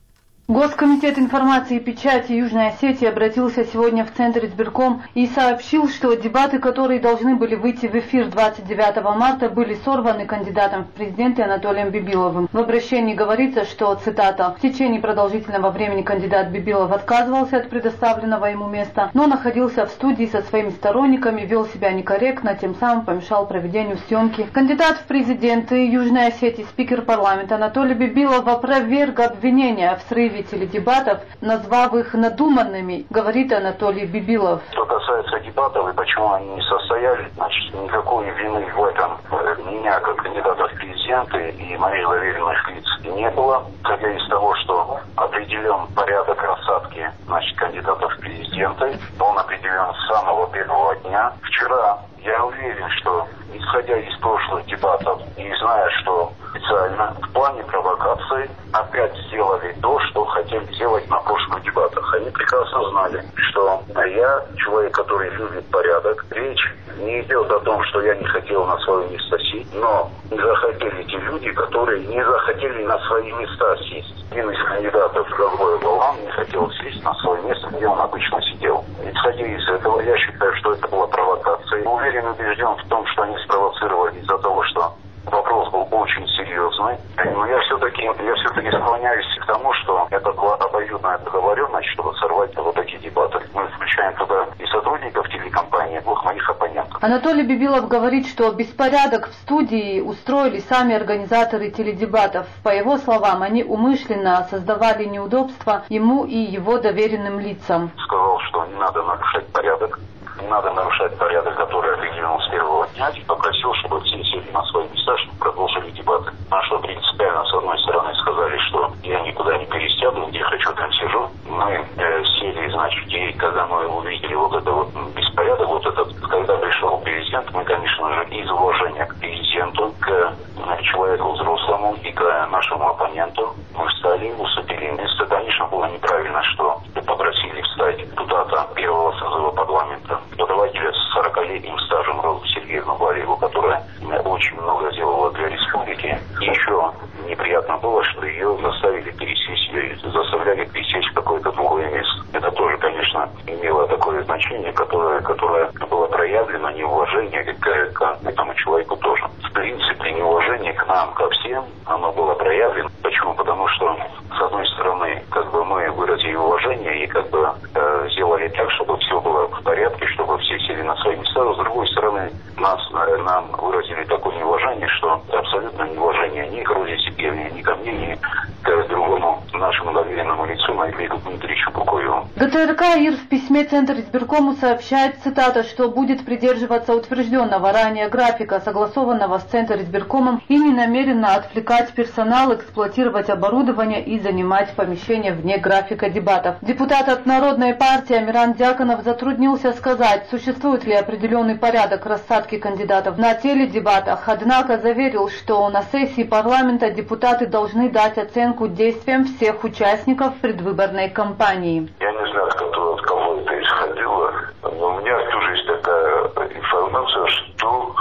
Госкомитет информации и печати Южной Осетии обратился сегодня в Центр избирком и сообщил, что дебаты, которые должны были выйти в эфир двадцать девятого марта, были сорваны кандидатом в президенты Анатолием Бибиловым. В обращении говорится, что, цитата, «в течение продолжительного времени кандидат Бибилов отказывался от предоставленного ему места, но находился в студии со своими сторонниками, вел себя некорректно, тем самым помешал проведению съемки». Кандидат в президенты Южной Осетии, спикер парламента Анатолий Бибилов опроверг обвинения в срыве теледебатов, назвав их надуманными, говорит Анатолий Бибилов. Что касается дебатов и почему они не состоялись, значит, никакой вины в этом меня как кандидата в президенты и моих доверенных лиц не было. Исходя из того, что определен порядок рассадки, значит, кандидатов в президенты, он определен с самого первого дня. Вчера я уверен, что, исходя из прошлых дебатов и зная, что специально в плане провокации опять сделали то, что хотели сделать на прошлых дебатах. Они прекрасно знали, что я человек, который любит порядок. Речь не идет о том, что я не хотел на свое место сесть, но не захотели те люди, которые не захотели на свои места сесть. Один из кандидатов, другой Балан, не хотел сесть на свое место, где он обычно сидел. Исходя из этого, я считаю, что это была провокация. Уверен, убежден в том, что они спровоцировали из-за того, что вопрос был очень серьезный. Но я все-таки я все-таки склоняюсь к тому, что это была обоюдная договоренность, чтобы сорвать вот эти дебаты. Мы включаем туда и сотрудников телекомпании, и двух моих оппонентов. Анатолий Бибилов говорит, что беспорядок в студии устроили сами организаторы теледебатов. По его словам, они умышленно создавали неудобства ему и его доверенным лицам. Сказал, что не надо нарушать порядок. Не надо нарушать порядок, который определен с первого дня, и попросил, чтобы все сели на свои места, чтобы продолжили дебаты. На что принципиально, с одной стороны, сказали, что я никуда не пересяду, где хочу, там сижу. Мы э, сели, значит, и когда мы увидели вот это вот беспорядок, вот этот, когда пришел президент, мы, конечно же, из уважения к президенту, к э, человеку взрослому и к нашему оппоненту, мы встали, уступили место. Конечно, было неправильно, что попросили встать туда-то первого созыва парламента преподавателя с сорокалетним стажем Розу Сергеевну Вареву, которая очень много сделала для республики. И еще неприятно было, что ее заставили пересесть, заставляли пересесть в какое-то другое место. Это тоже, конечно, имело такое значение, которое, которое было проявлено, неуважение к, к этому человеку тоже. В принципе, неуважение к нам, ко всем, оно было проявлено. Почему? Потому что, с одной стороны, как бы мы выразили уважение и как бы э, сделали так, чтобы все было в порядке, чтобы все сели на свои места. С другой стороны, нас, э, нам выразили такое неуважение, что абсолютно неуважение ни к Розе Сергеевне, ни ко мне, ни к другому нашему доверенному лицу, Наилю Дмитриевичу Букоеву. ГТРК ИР в письме Центр избиркому сообщает, цитата, что будет придерживаться утвержденного ранее графика, согласованного с Центр избиркомом, и не намеренно отвлекать персонал, эксплуатировать оборудование и занимать помещения вне графика дебатов. Депутат от Народной партии Амиран Дьяконов затруднился сказать, существует ли определенный порядок рассадки кандидатов на теледебатах, однако заверил, что на сессии парламента депутаты должны дать оценку действиям всех участников предвыборной кампании. Я не знаю, от кого это исходило, но у меня тоже есть такая информация, что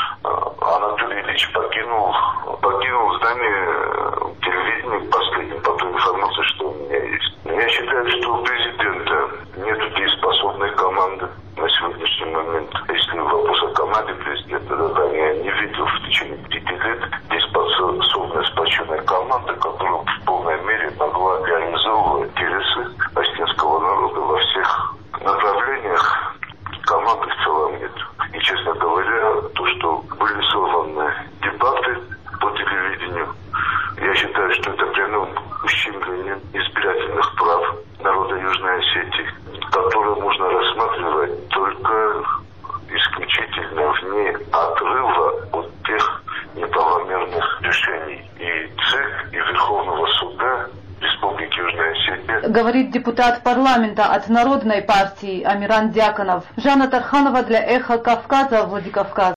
Анатолий Ильич покинул, покинул здание телевидения последним, по той информации, что у меня есть. Я считаю, что у президента нет дееспособной команды на сегодняшний момент. Если вопрос о команде президента, то я не видел в течение пяти лет дееспособной сплоченной команды, которая в полной мере могла реализовывать интересы осетинского народа во всех направлениях. Команды в целом нет. И, честно говоря, то, что были сорваны дебаты по телевидению, я считаю, что это прямым ущемлением избирательных прав народа Южной Осетии, которые можно рассматривать только исключительно вне отрыва от тех неправомерных решений и ЦИК, и Верховного суда Республики Южная Осетия. Говорит депутат парламента от Народной партии Амиран Дьяконов. Жанна Тарханова для «Эхо Кавказа», Владикавказ.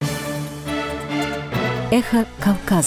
«Эхо Кавказа».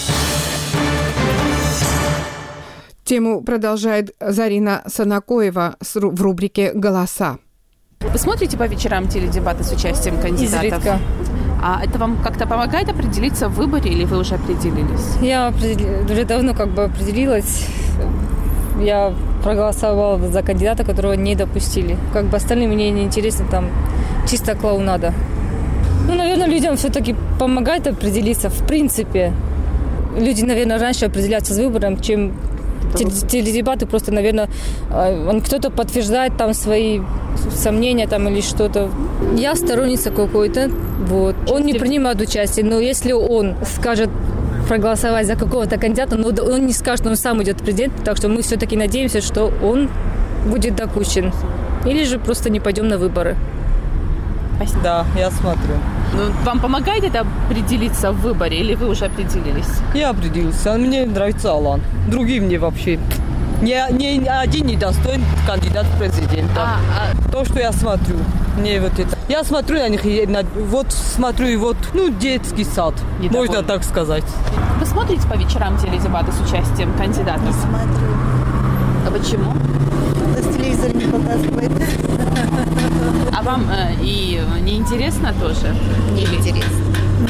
Тему продолжает Зарина Санакоева в рубрике «Голоса». Вы смотрите по вечерам теледебаты с участием кандидатов? Изредка. А это вам как-то помогает определиться в выборе или вы уже определились? Я определ... уже давно как бы определилась. Я проголосовал за кандидата, которого не допустили. Как бы остальным мне не интересно, там чисто клоунада. Ну, наверное, людям все-таки помогает определиться. В принципе, люди, наверное, раньше определяются с выбором, чем теледебаты. Просто, наверное, он кто-то подтверждает там свои сомнения там или что-то. Я сторонница какой-то, вот. Он не принимает участие, но если он скажет проголосовать за какого-то кандидата, но он не скажет, что он сам идет президент, так что мы все-таки надеемся, что он будет допущен. Или же просто не пойдем на выборы. Да, я смотрю. Ну, вам помогает это определиться в выборе или вы уже определились? Я определился. Мне нравится Алан. Другие мне вообще. Ни, ни один не достоин кандидат в президента. А, а... То, что я смотрю. Мне вот это. Я смотрю на них, вот смотрю и вот, ну, детский сад. Недовольно. Можно так сказать. Вы смотрите по вечерам теледебаты с участием кандидатов? Не смотрю. А почему? С телевизора не показывает. А вам э, и не интересно тоже? Не Или... интересно.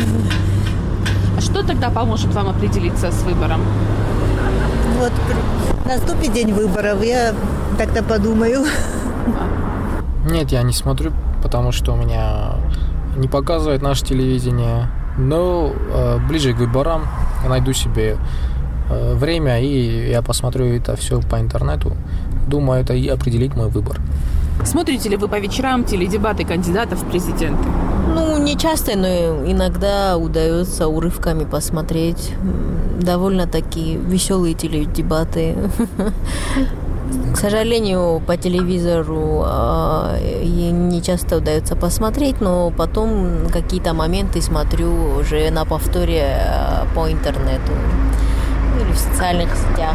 А что тогда поможет вам определиться с выбором? Вот наступит день выборов, я тогда подумаю. Нет, я не смотрю, потому что у меня не показывает наше телевидение. Но э, ближе к выборам я найду себе э, время, и я посмотрю это все по интернету. Думаю, это и определит мой выбор. Смотрите ли вы по вечерам теледебаты кандидатов в президенты? Ну, не часто, но иногда удается урывками посмотреть. Довольно-таки веселые теледебаты. К сожалению, по телевизору не часто удается посмотреть, но потом какие-то моменты смотрю уже на повторе по интернету или в социальных сетях.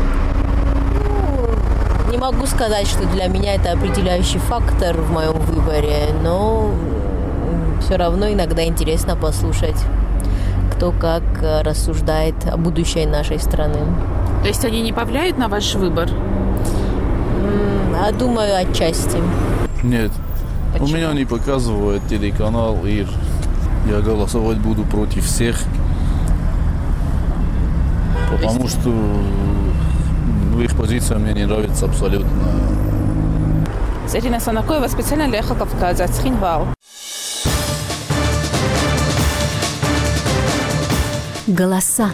Не могу сказать, что для меня это определяющий фактор в моем выборе, но все равно иногда интересно послушать, кто как рассуждает о будущей нашей страны. То есть они не повлияют на ваш выбор? А думаю, отчасти. Нет. Почему? У меня не показывает телеканал ИР. Я голосовать буду против всех, потому что их позиция мне не нравится абсолютно. Зарина Санакоева, специально для Эхо Кавказа, Цхинвал. Голоса.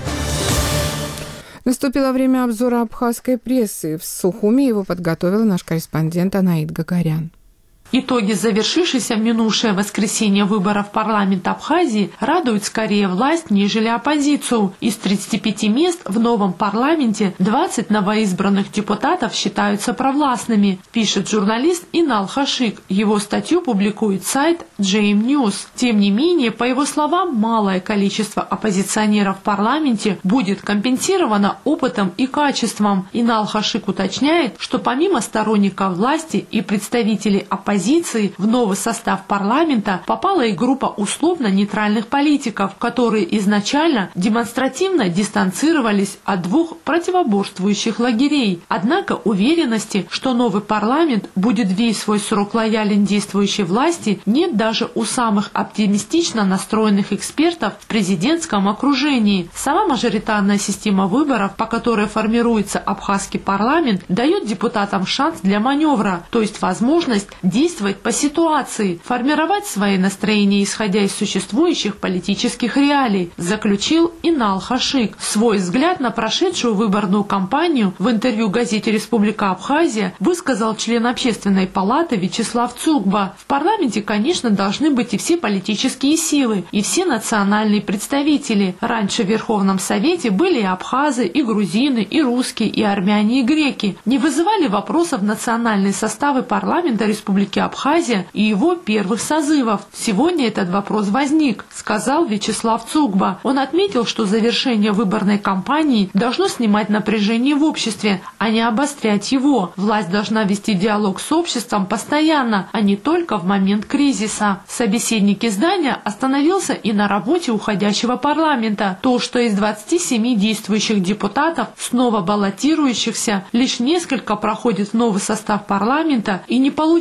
Наступило время обзора абхазской прессы. В Сухуми его подготовил наш корреспондент Анаид Гагарян. Итоги завершившейся в минувшее воскресенье выборов в парламент Абхазии радуют скорее власть, нежели оппозицию. Из тридцати пяти мест в новом парламенте двадцать новоизбранных депутатов считаются провластными, пишет журналист Инал Хашик. Его статью публикует сайт джей эм News. Тем не менее, по его словам, малое количество оппозиционеров в парламенте будет компенсировано опытом и качеством. Инал Хашик уточняет, что помимо сторонников власти и представителей оппозиции, в новый состав парламента попала и группа условно-нейтральных политиков, которые изначально демонстративно дистанцировались от двух противоборствующих лагерей. Однако уверенности, что новый парламент будет весь свой срок лоялен действующей власти, нет даже у самых оптимистично настроенных экспертов в президентском окружении. Сама мажоритарная система выборов, по которой формируется абхазский парламент, дает депутатам шанс для маневра, то есть возможность действовать по ситуации, формировать свои настроения, исходя из существующих политических реалий, заключил Инал Хашик. Свой взгляд на прошедшую выборную кампанию в интервью газете «Республика Абхазия» высказал член Общественной палаты Вячеслав Цугба. В парламенте, конечно, должны быть и все политические силы, и все национальные представители. Раньше в Верховном Совете были и абхазы, и грузины, и русские, и армяне, и греки. Не вызывали вопросов национальные составы парламента Республики Абхазия и его первых созывов. Сегодня этот вопрос возник, сказал Вячеслав Цугба. Он отметил, что завершение выборной кампании должно снимать напряжение в обществе, а не обострять его. Власть должна вести диалог с обществом постоянно, а не только в момент кризиса. Собеседник издания остановился и на работе уходящего парламента. То, что из двадцати семи действующих депутатов, снова баллотирующихся, лишь несколько проходит в новый состав парламента и не получили голос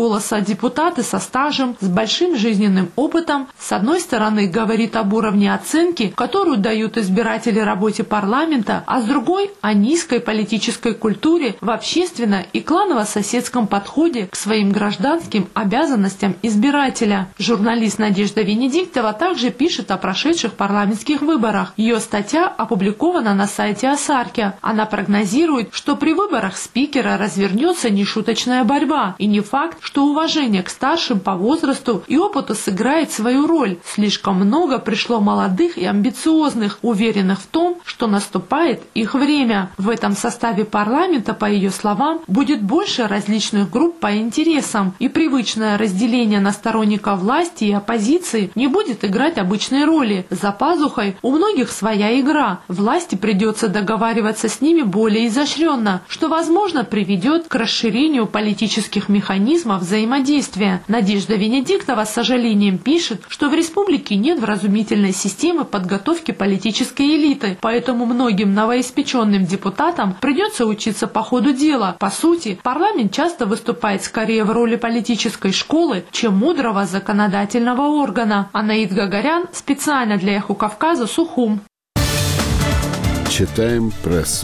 голоса депутаты со стажем, с большим жизненным опытом, с одной стороны, говорит об уровне оценки, которую дают избиратели работе парламента, а с другой – о низкой политической культуре в общественно- и кланово-соседском подходе к своим гражданским обязанностям избирателя. Журналист Надежда Венедиктова также пишет о прошедших парламентских выборах. Ее статья опубликована на сайте Асарки. Она прогнозирует, что при выборах спикера развернется нешуточная борьба, и не факт, что уважение к старшим по возрасту и опыту сыграет свою роль. Слишком много пришло молодых и амбициозных, уверенных в том, что наступает их время. В этом составе парламента, по ее словам, будет больше различных групп по интересам, и привычное разделение на сторонников власти и оппозиции не будет играть обычной роли. За пазухой у многих своя игра. Власти придется договариваться с ними более изощренно, что, возможно, приведет к расширению политических механизмов взаимодействия. Надежда Венедиктова с сожалением пишет, что в республике нет вразумительной системы подготовки политической элиты, поэтому многим новоиспеченным депутатам придется учиться по ходу дела. По сути, парламент часто выступает скорее в роли политической школы, чем мудрого законодательного органа. Анаид Гагарян специально для «Эхо Кавказа», Сухум. Читаем прессу.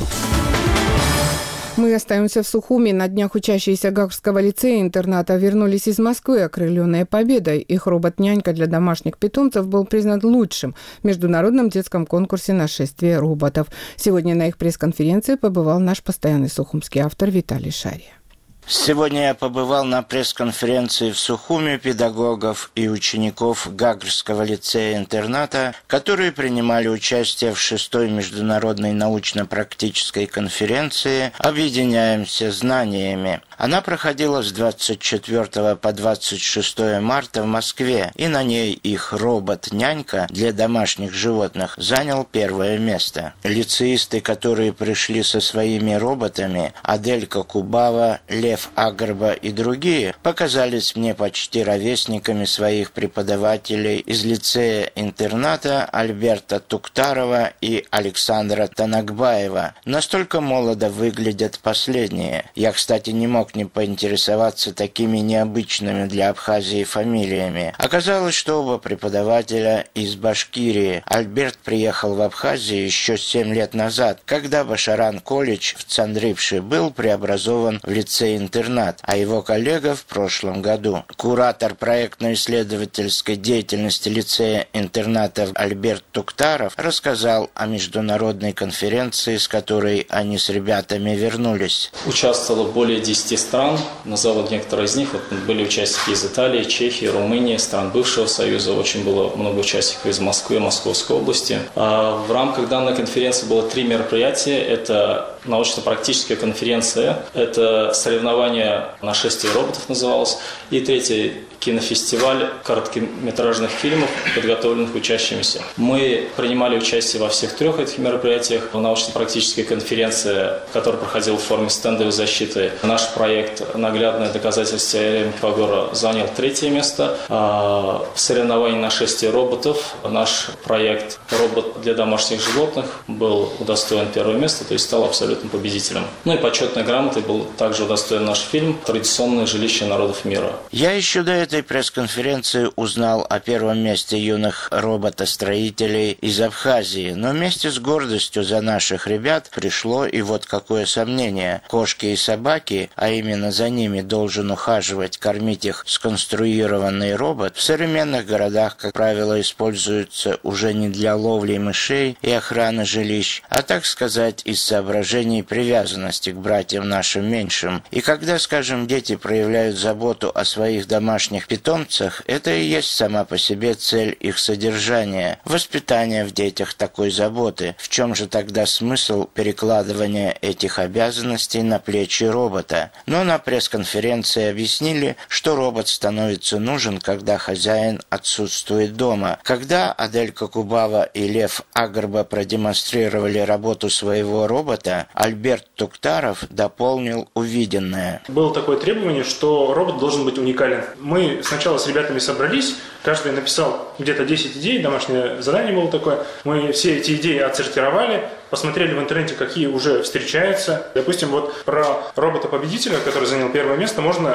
Мы остаемся в Сухуми. На днях учащиеся Гагрского лицея-интерната вернулись из Москвы, окрыленные победой. Их робот-нянька для домашних питомцев был признан лучшим в международном детском конкурсе «Нашествие роботов». Сегодня на их пресс-конференции побывал наш постоянный сухумский автор Виталий Шария. Сегодня я побывал на пресс-конференции в Сухуми педагогов и учеников Гагрского лицея-интерната, которые принимали участие в шестой международной научно-практической конференции «Объединяемся знаниями». Она проходила с двадцать четвёртого по двадцать шестое марта в Москве, и на ней их робот-нянька для домашних животных занял первое место. Лицеисты, которые пришли со своими роботами, Аделька Кубава, Лев Агарба и другие, показались мне почти ровесниками своих преподавателей из лицея-интерната Альберта Туктарова и Александра Танакбаева. Настолько молодо выглядят последние. Я, кстати, не мог не поинтересоваться такими необычными для Абхазии фамилиями. Оказалось, что оба преподавателя из Башкирии. Альберт приехал в Абхазию еще семь лет назад, когда Башаран колледж в Цандрипше был преобразован в лицей-интернат, а его коллега в прошлом году. Куратор проектно-исследовательской деятельности лицея-интерната Альберт Туктаров рассказал о международной конференции, с которой они с ребятами вернулись. Участвовало более десяти стран, назову некоторые из них. Вот были участники из Италии, Чехии, Румынии, стран бывшего Союза. Очень было много участников из Москвы, Московской области. А в рамках данной конференции было три мероприятия. Это научно-практическая конференция, это соревнование «Нашествие роботов» называлось, и третий кинофестиваль короткометражных фильмов, подготовленных учащимися. Мы принимали участие во всех трех этих мероприятиях. Научно-практическая конференция, которая проходила в форме стендовой защиты. Наш проект «Наглядное доказательство теоремы Пифагора» занял третье место. А в соревновании «Нашествие роботов» наш проект «Робот для домашних животных» был удостоен первого места, то есть стал абсолютным победителем. Ну и почетной грамотой был также удостоен наш фильм «Традиционное жилище народов мира». Я еще до этой пресс-конференции узнал о первом месте юных роботостроителей из Абхазии, но вместе с гордостью за наших ребят пришло и вот какое сомнение. Кошки и собаки, а именно за ними должен ухаживать, кормить их сконструированный робот, в современных городах, как правило, используются уже не для ловли мышей и охраны жилищ, а, так сказать, из соображений привязанности к братьям нашим меньшим. И когда, скажем, дети проявляют заботу о своих домашних питомцах, это и есть сама по себе цель их содержания, воспитание в детях такой заботы. В чем же тогда смысл перекладывания этих обязанностей на плечи робота? Но на пресс-конференции объяснили, что робот становится нужен, когда хозяин отсутствует дома. Когда Аделька Кубава и Лев Агарба продемонстрировали работу своего робота, Альберт Туктаров дополнил увиденное. Было такое требование, что робот должен быть уникален. Мы сначала с ребятами собрались, каждый написал где-то десять идей, домашнее задание было такое. Мы все эти идеи отсортировали, посмотрели в интернете, какие уже встречаются. Допустим, вот про робота-победителя, который занял первое место, можно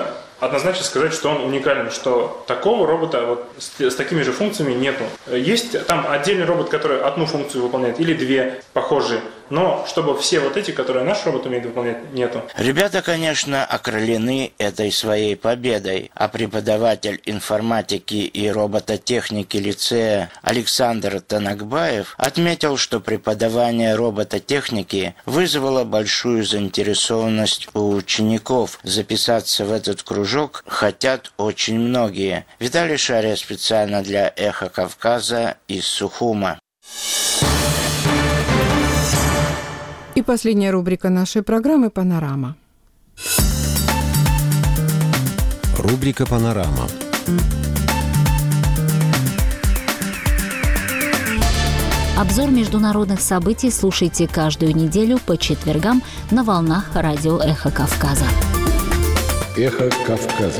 однозначно сказать, что он уникален, что такого робота вот с, с такими же функциями нету. Есть там отдельный робот, который одну функцию выполняет, или две похожие, но чтобы все вот эти, которые наш робот умеет выполнять, нету. Ребята, конечно, окрылены этой своей победой, а преподаватель информатики и робототехники лицея Александр Танакбаев отметил, что преподавание робототехники вызвало большую заинтересованность у учеников. Записаться в этот кружок хотят очень многие. Виталий Шария специально для «Эхо Кавказа» из Сухума. И последняя рубрика нашей программы «Панорама». Рубрика «Панорама». Обзор международных событий слушайте каждую неделю по четвергам на волнах радио «Эхо Кавказа». «Эхо Кавказа».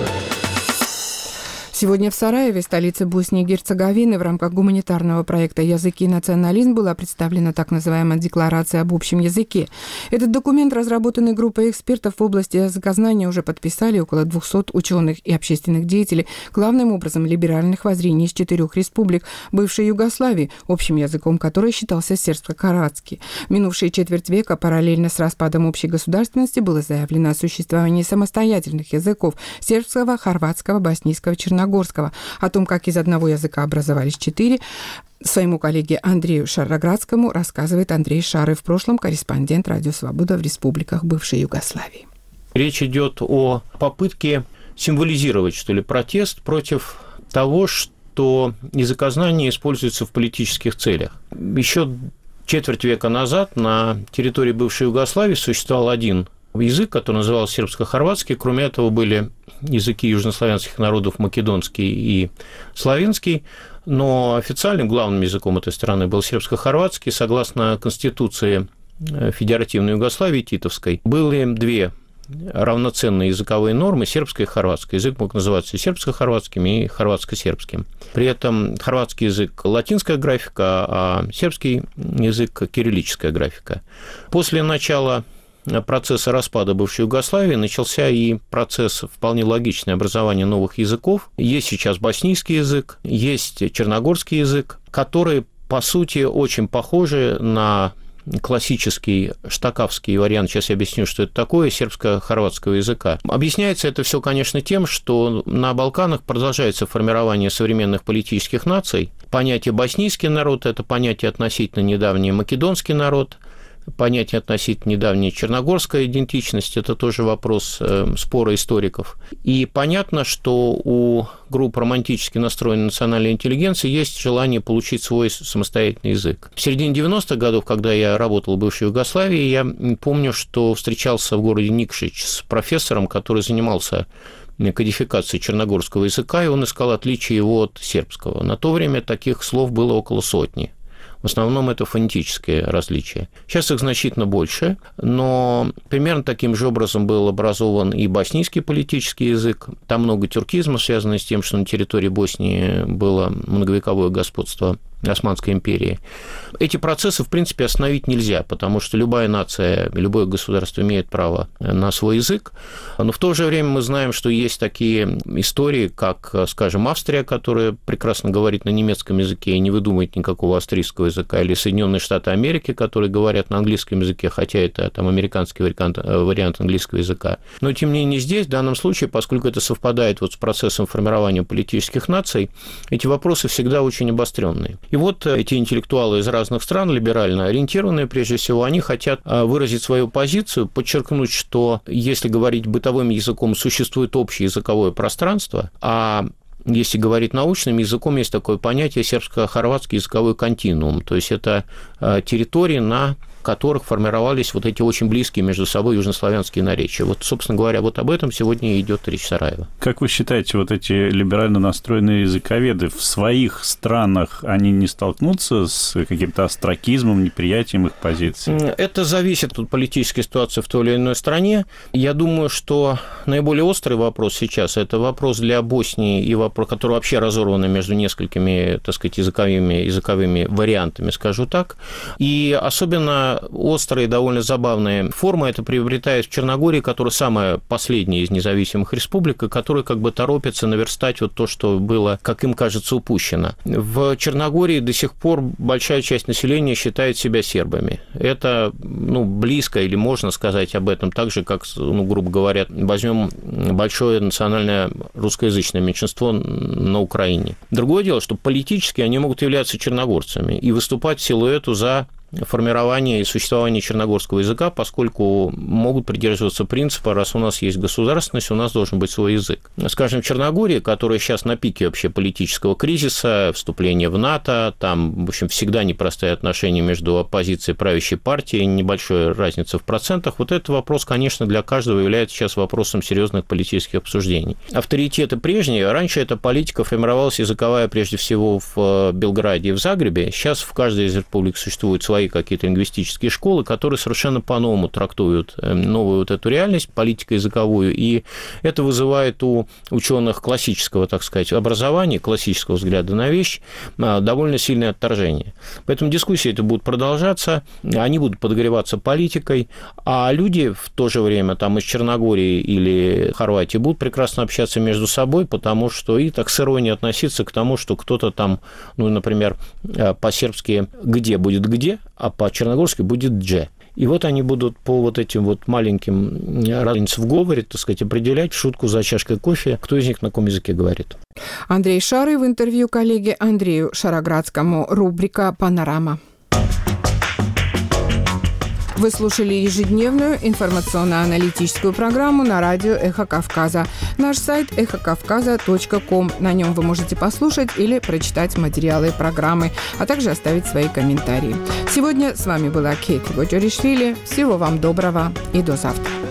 Сегодня в Сараеве, столице Боснии и Герцеговины, в рамках гуманитарного проекта «Языки и национализм» была представлена так называемая Декларация об общем языке. Этот документ, разработанный группой экспертов в области языкознания, уже подписали около двухсот ученых и общественных деятелей, главным образом либеральных воззрений из четырех республик бывшей Югославии, общим языком которой считался сербско-хорватский. В минувшие четверть века параллельно с распадом общей государственности было заявлено о существовании самостоятельных языков сербского, хорватского, боснийского, черногорского. О том, как из одного языка образовались четыре, своему коллеге Андрею Шароградскому рассказывает Андрей Шары, в прошлом корреспондент «Радио Свобода» в республиках бывшей Югославии. Речь идет о попытке символизировать, что ли, протест против того, что языкознание используется в политических целях. Еще четверть века назад на территории бывшей Югославии существовал один язык, который назывался сербско-хорватский. Кроме этого были языки южнославянских народов македонский и славянский, но официальным главным языком этой страны был сербско-хорватский. Согласно Конституции Федеративной Югославии Титовской, были две равноценные языковые нормы – сербская и хорватская. Язык мог называться и сербско-хорватским, и хорватско-сербским. При этом хорватский язык – латинская графика, а сербский язык – кириллическая графика. После начала процесса распада бывшей Югославии начался и процесс вполне логичное образования новых языков. Есть сейчас боснийский язык, есть черногорский язык, которые, по сути, очень похожи на классический штакавский вариант, сейчас я объясню, что это такое, сербско-хорватского языка. Объясняется это все, конечно, тем, что на Балканах продолжается формирование современных политических наций. Понятие боснийский народ – это понятие относительно недавний македонский народ, понятие относительно недавней черногорская идентичность – это тоже вопрос э, спора историков. И понятно, что у групп романтически настроенной национальной интеллигенции есть желание получить свой самостоятельный язык. В середине девяностых годов, когда я работал в бывшей Югославии, я помню, что встречался в городе Никшич с профессором, который занимался кодификацией черногорского языка, и он искал отличия его от сербского. На то время таких слов было около сотни. В основном это фонетические различия. Сейчас их значительно больше, но примерно таким же образом был образован и боснийский политический язык. Там много тюркизма, связанного с тем, что на территории Боснии было многовековое господство Османской империи. Эти процессы, в принципе, остановить нельзя, потому что любая нация, любое государство имеет право на свой язык, но в то же время мы знаем, что есть такие истории, как, скажем, Австрия, которая прекрасно говорит на немецком языке и не выдумывает никакого австрийского языка, или Соединенные Штаты Америки, которые говорят на английском языке, хотя это там американский вариант, вариант английского языка. Но, тем не менее, здесь, в данном случае, поскольку это совпадает вот с процессом формирования политических наций, эти вопросы всегда очень обостренные. И вот эти интеллектуалы из разных стран, либерально ориентированные, прежде всего, они хотят выразить свою позицию, подчеркнуть, что, если говорить бытовым языком, существует общее языковое пространство, а если говорить научным языком, есть такое понятие сербско-хорватский языковой континуум, то есть это территории, на которых формировались вот эти очень близкие между собой южнославянские наречия. Вот, собственно говоря, вот об этом сегодня и идет речь Сараева. Как вы считаете, вот эти либерально настроенные языковеды в своих странах, они не столкнутся с каким-то остракизмом, неприятием их позиций? Это зависит от политической ситуации в той или иной стране. Я думаю, что наиболее острый вопрос сейчас – это вопрос для Боснии, и вопрос, который вообще разорван между несколькими, так сказать, языковыми, языковыми вариантами, скажу так. И особенно довольно острые, довольно забавные формы это приобретает в Черногории, которая самая последняя из независимых республик, которая как бы торопится наверстать вот то, что было, как им кажется, упущено. В Черногории до сих пор большая часть населения считает себя сербами. Это, ну, близко, или можно сказать об этом, так же, как, ну, грубо говоря, возьмем большое национальное русскоязычное меньшинство на Украине. Другое дело, что политически они могут являться черногорцами и выступать в силу эту за формирование и существование черногорского языка, поскольку могут придерживаться принципа, раз у нас есть государственность, у нас должен быть свой язык. Скажем, в Черногории, которая сейчас на пике вообще политического кризиса, вступления в НАТО, там, в общем, всегда непростые отношения между оппозицией и правящей партией, небольшая разница в процентах, вот этот вопрос, конечно, для каждого является сейчас вопросом серьезных политических обсуждений. Авторитеты прежние, раньше эта политика формировалась языковая прежде всего в Белграде и в Загребе, сейчас в каждой из республик существуют свои какие-то лингвистические школы, которые совершенно по-новому трактуют новую вот эту реальность, политико-языковую, и это вызывает у ученых классического, так сказать, образования, классического взгляда на вещь довольно сильное отторжение. Поэтому дискуссии это будут продолжаться, они будут подогреваться политикой, а люди в то же время там из Черногории или Хорватии будут прекрасно общаться между собой, потому что и так с иронией относиться к тому, что кто-то там, ну, например, по-сербски «где» будет «где», а по-черногорски будет «дже». И вот они будут по вот этим вот маленьким разницам в говоре, так сказать, определять в шутку за чашкой кофе, кто из них на каком языке говорит. Андрей Шары в интервью коллеге Андрею Шароградскому. Рубрика «Панорама». Вы слушали ежедневную информационно-аналитическую программу на радио «Эхо Кавказа». Наш сайт эхо кавказа точка ком. На нем вы можете послушать или прочитать материалы программы, а также оставить свои комментарии. Сегодня с вами была Кейт Годжаришвили. Всего вам доброго и до завтра.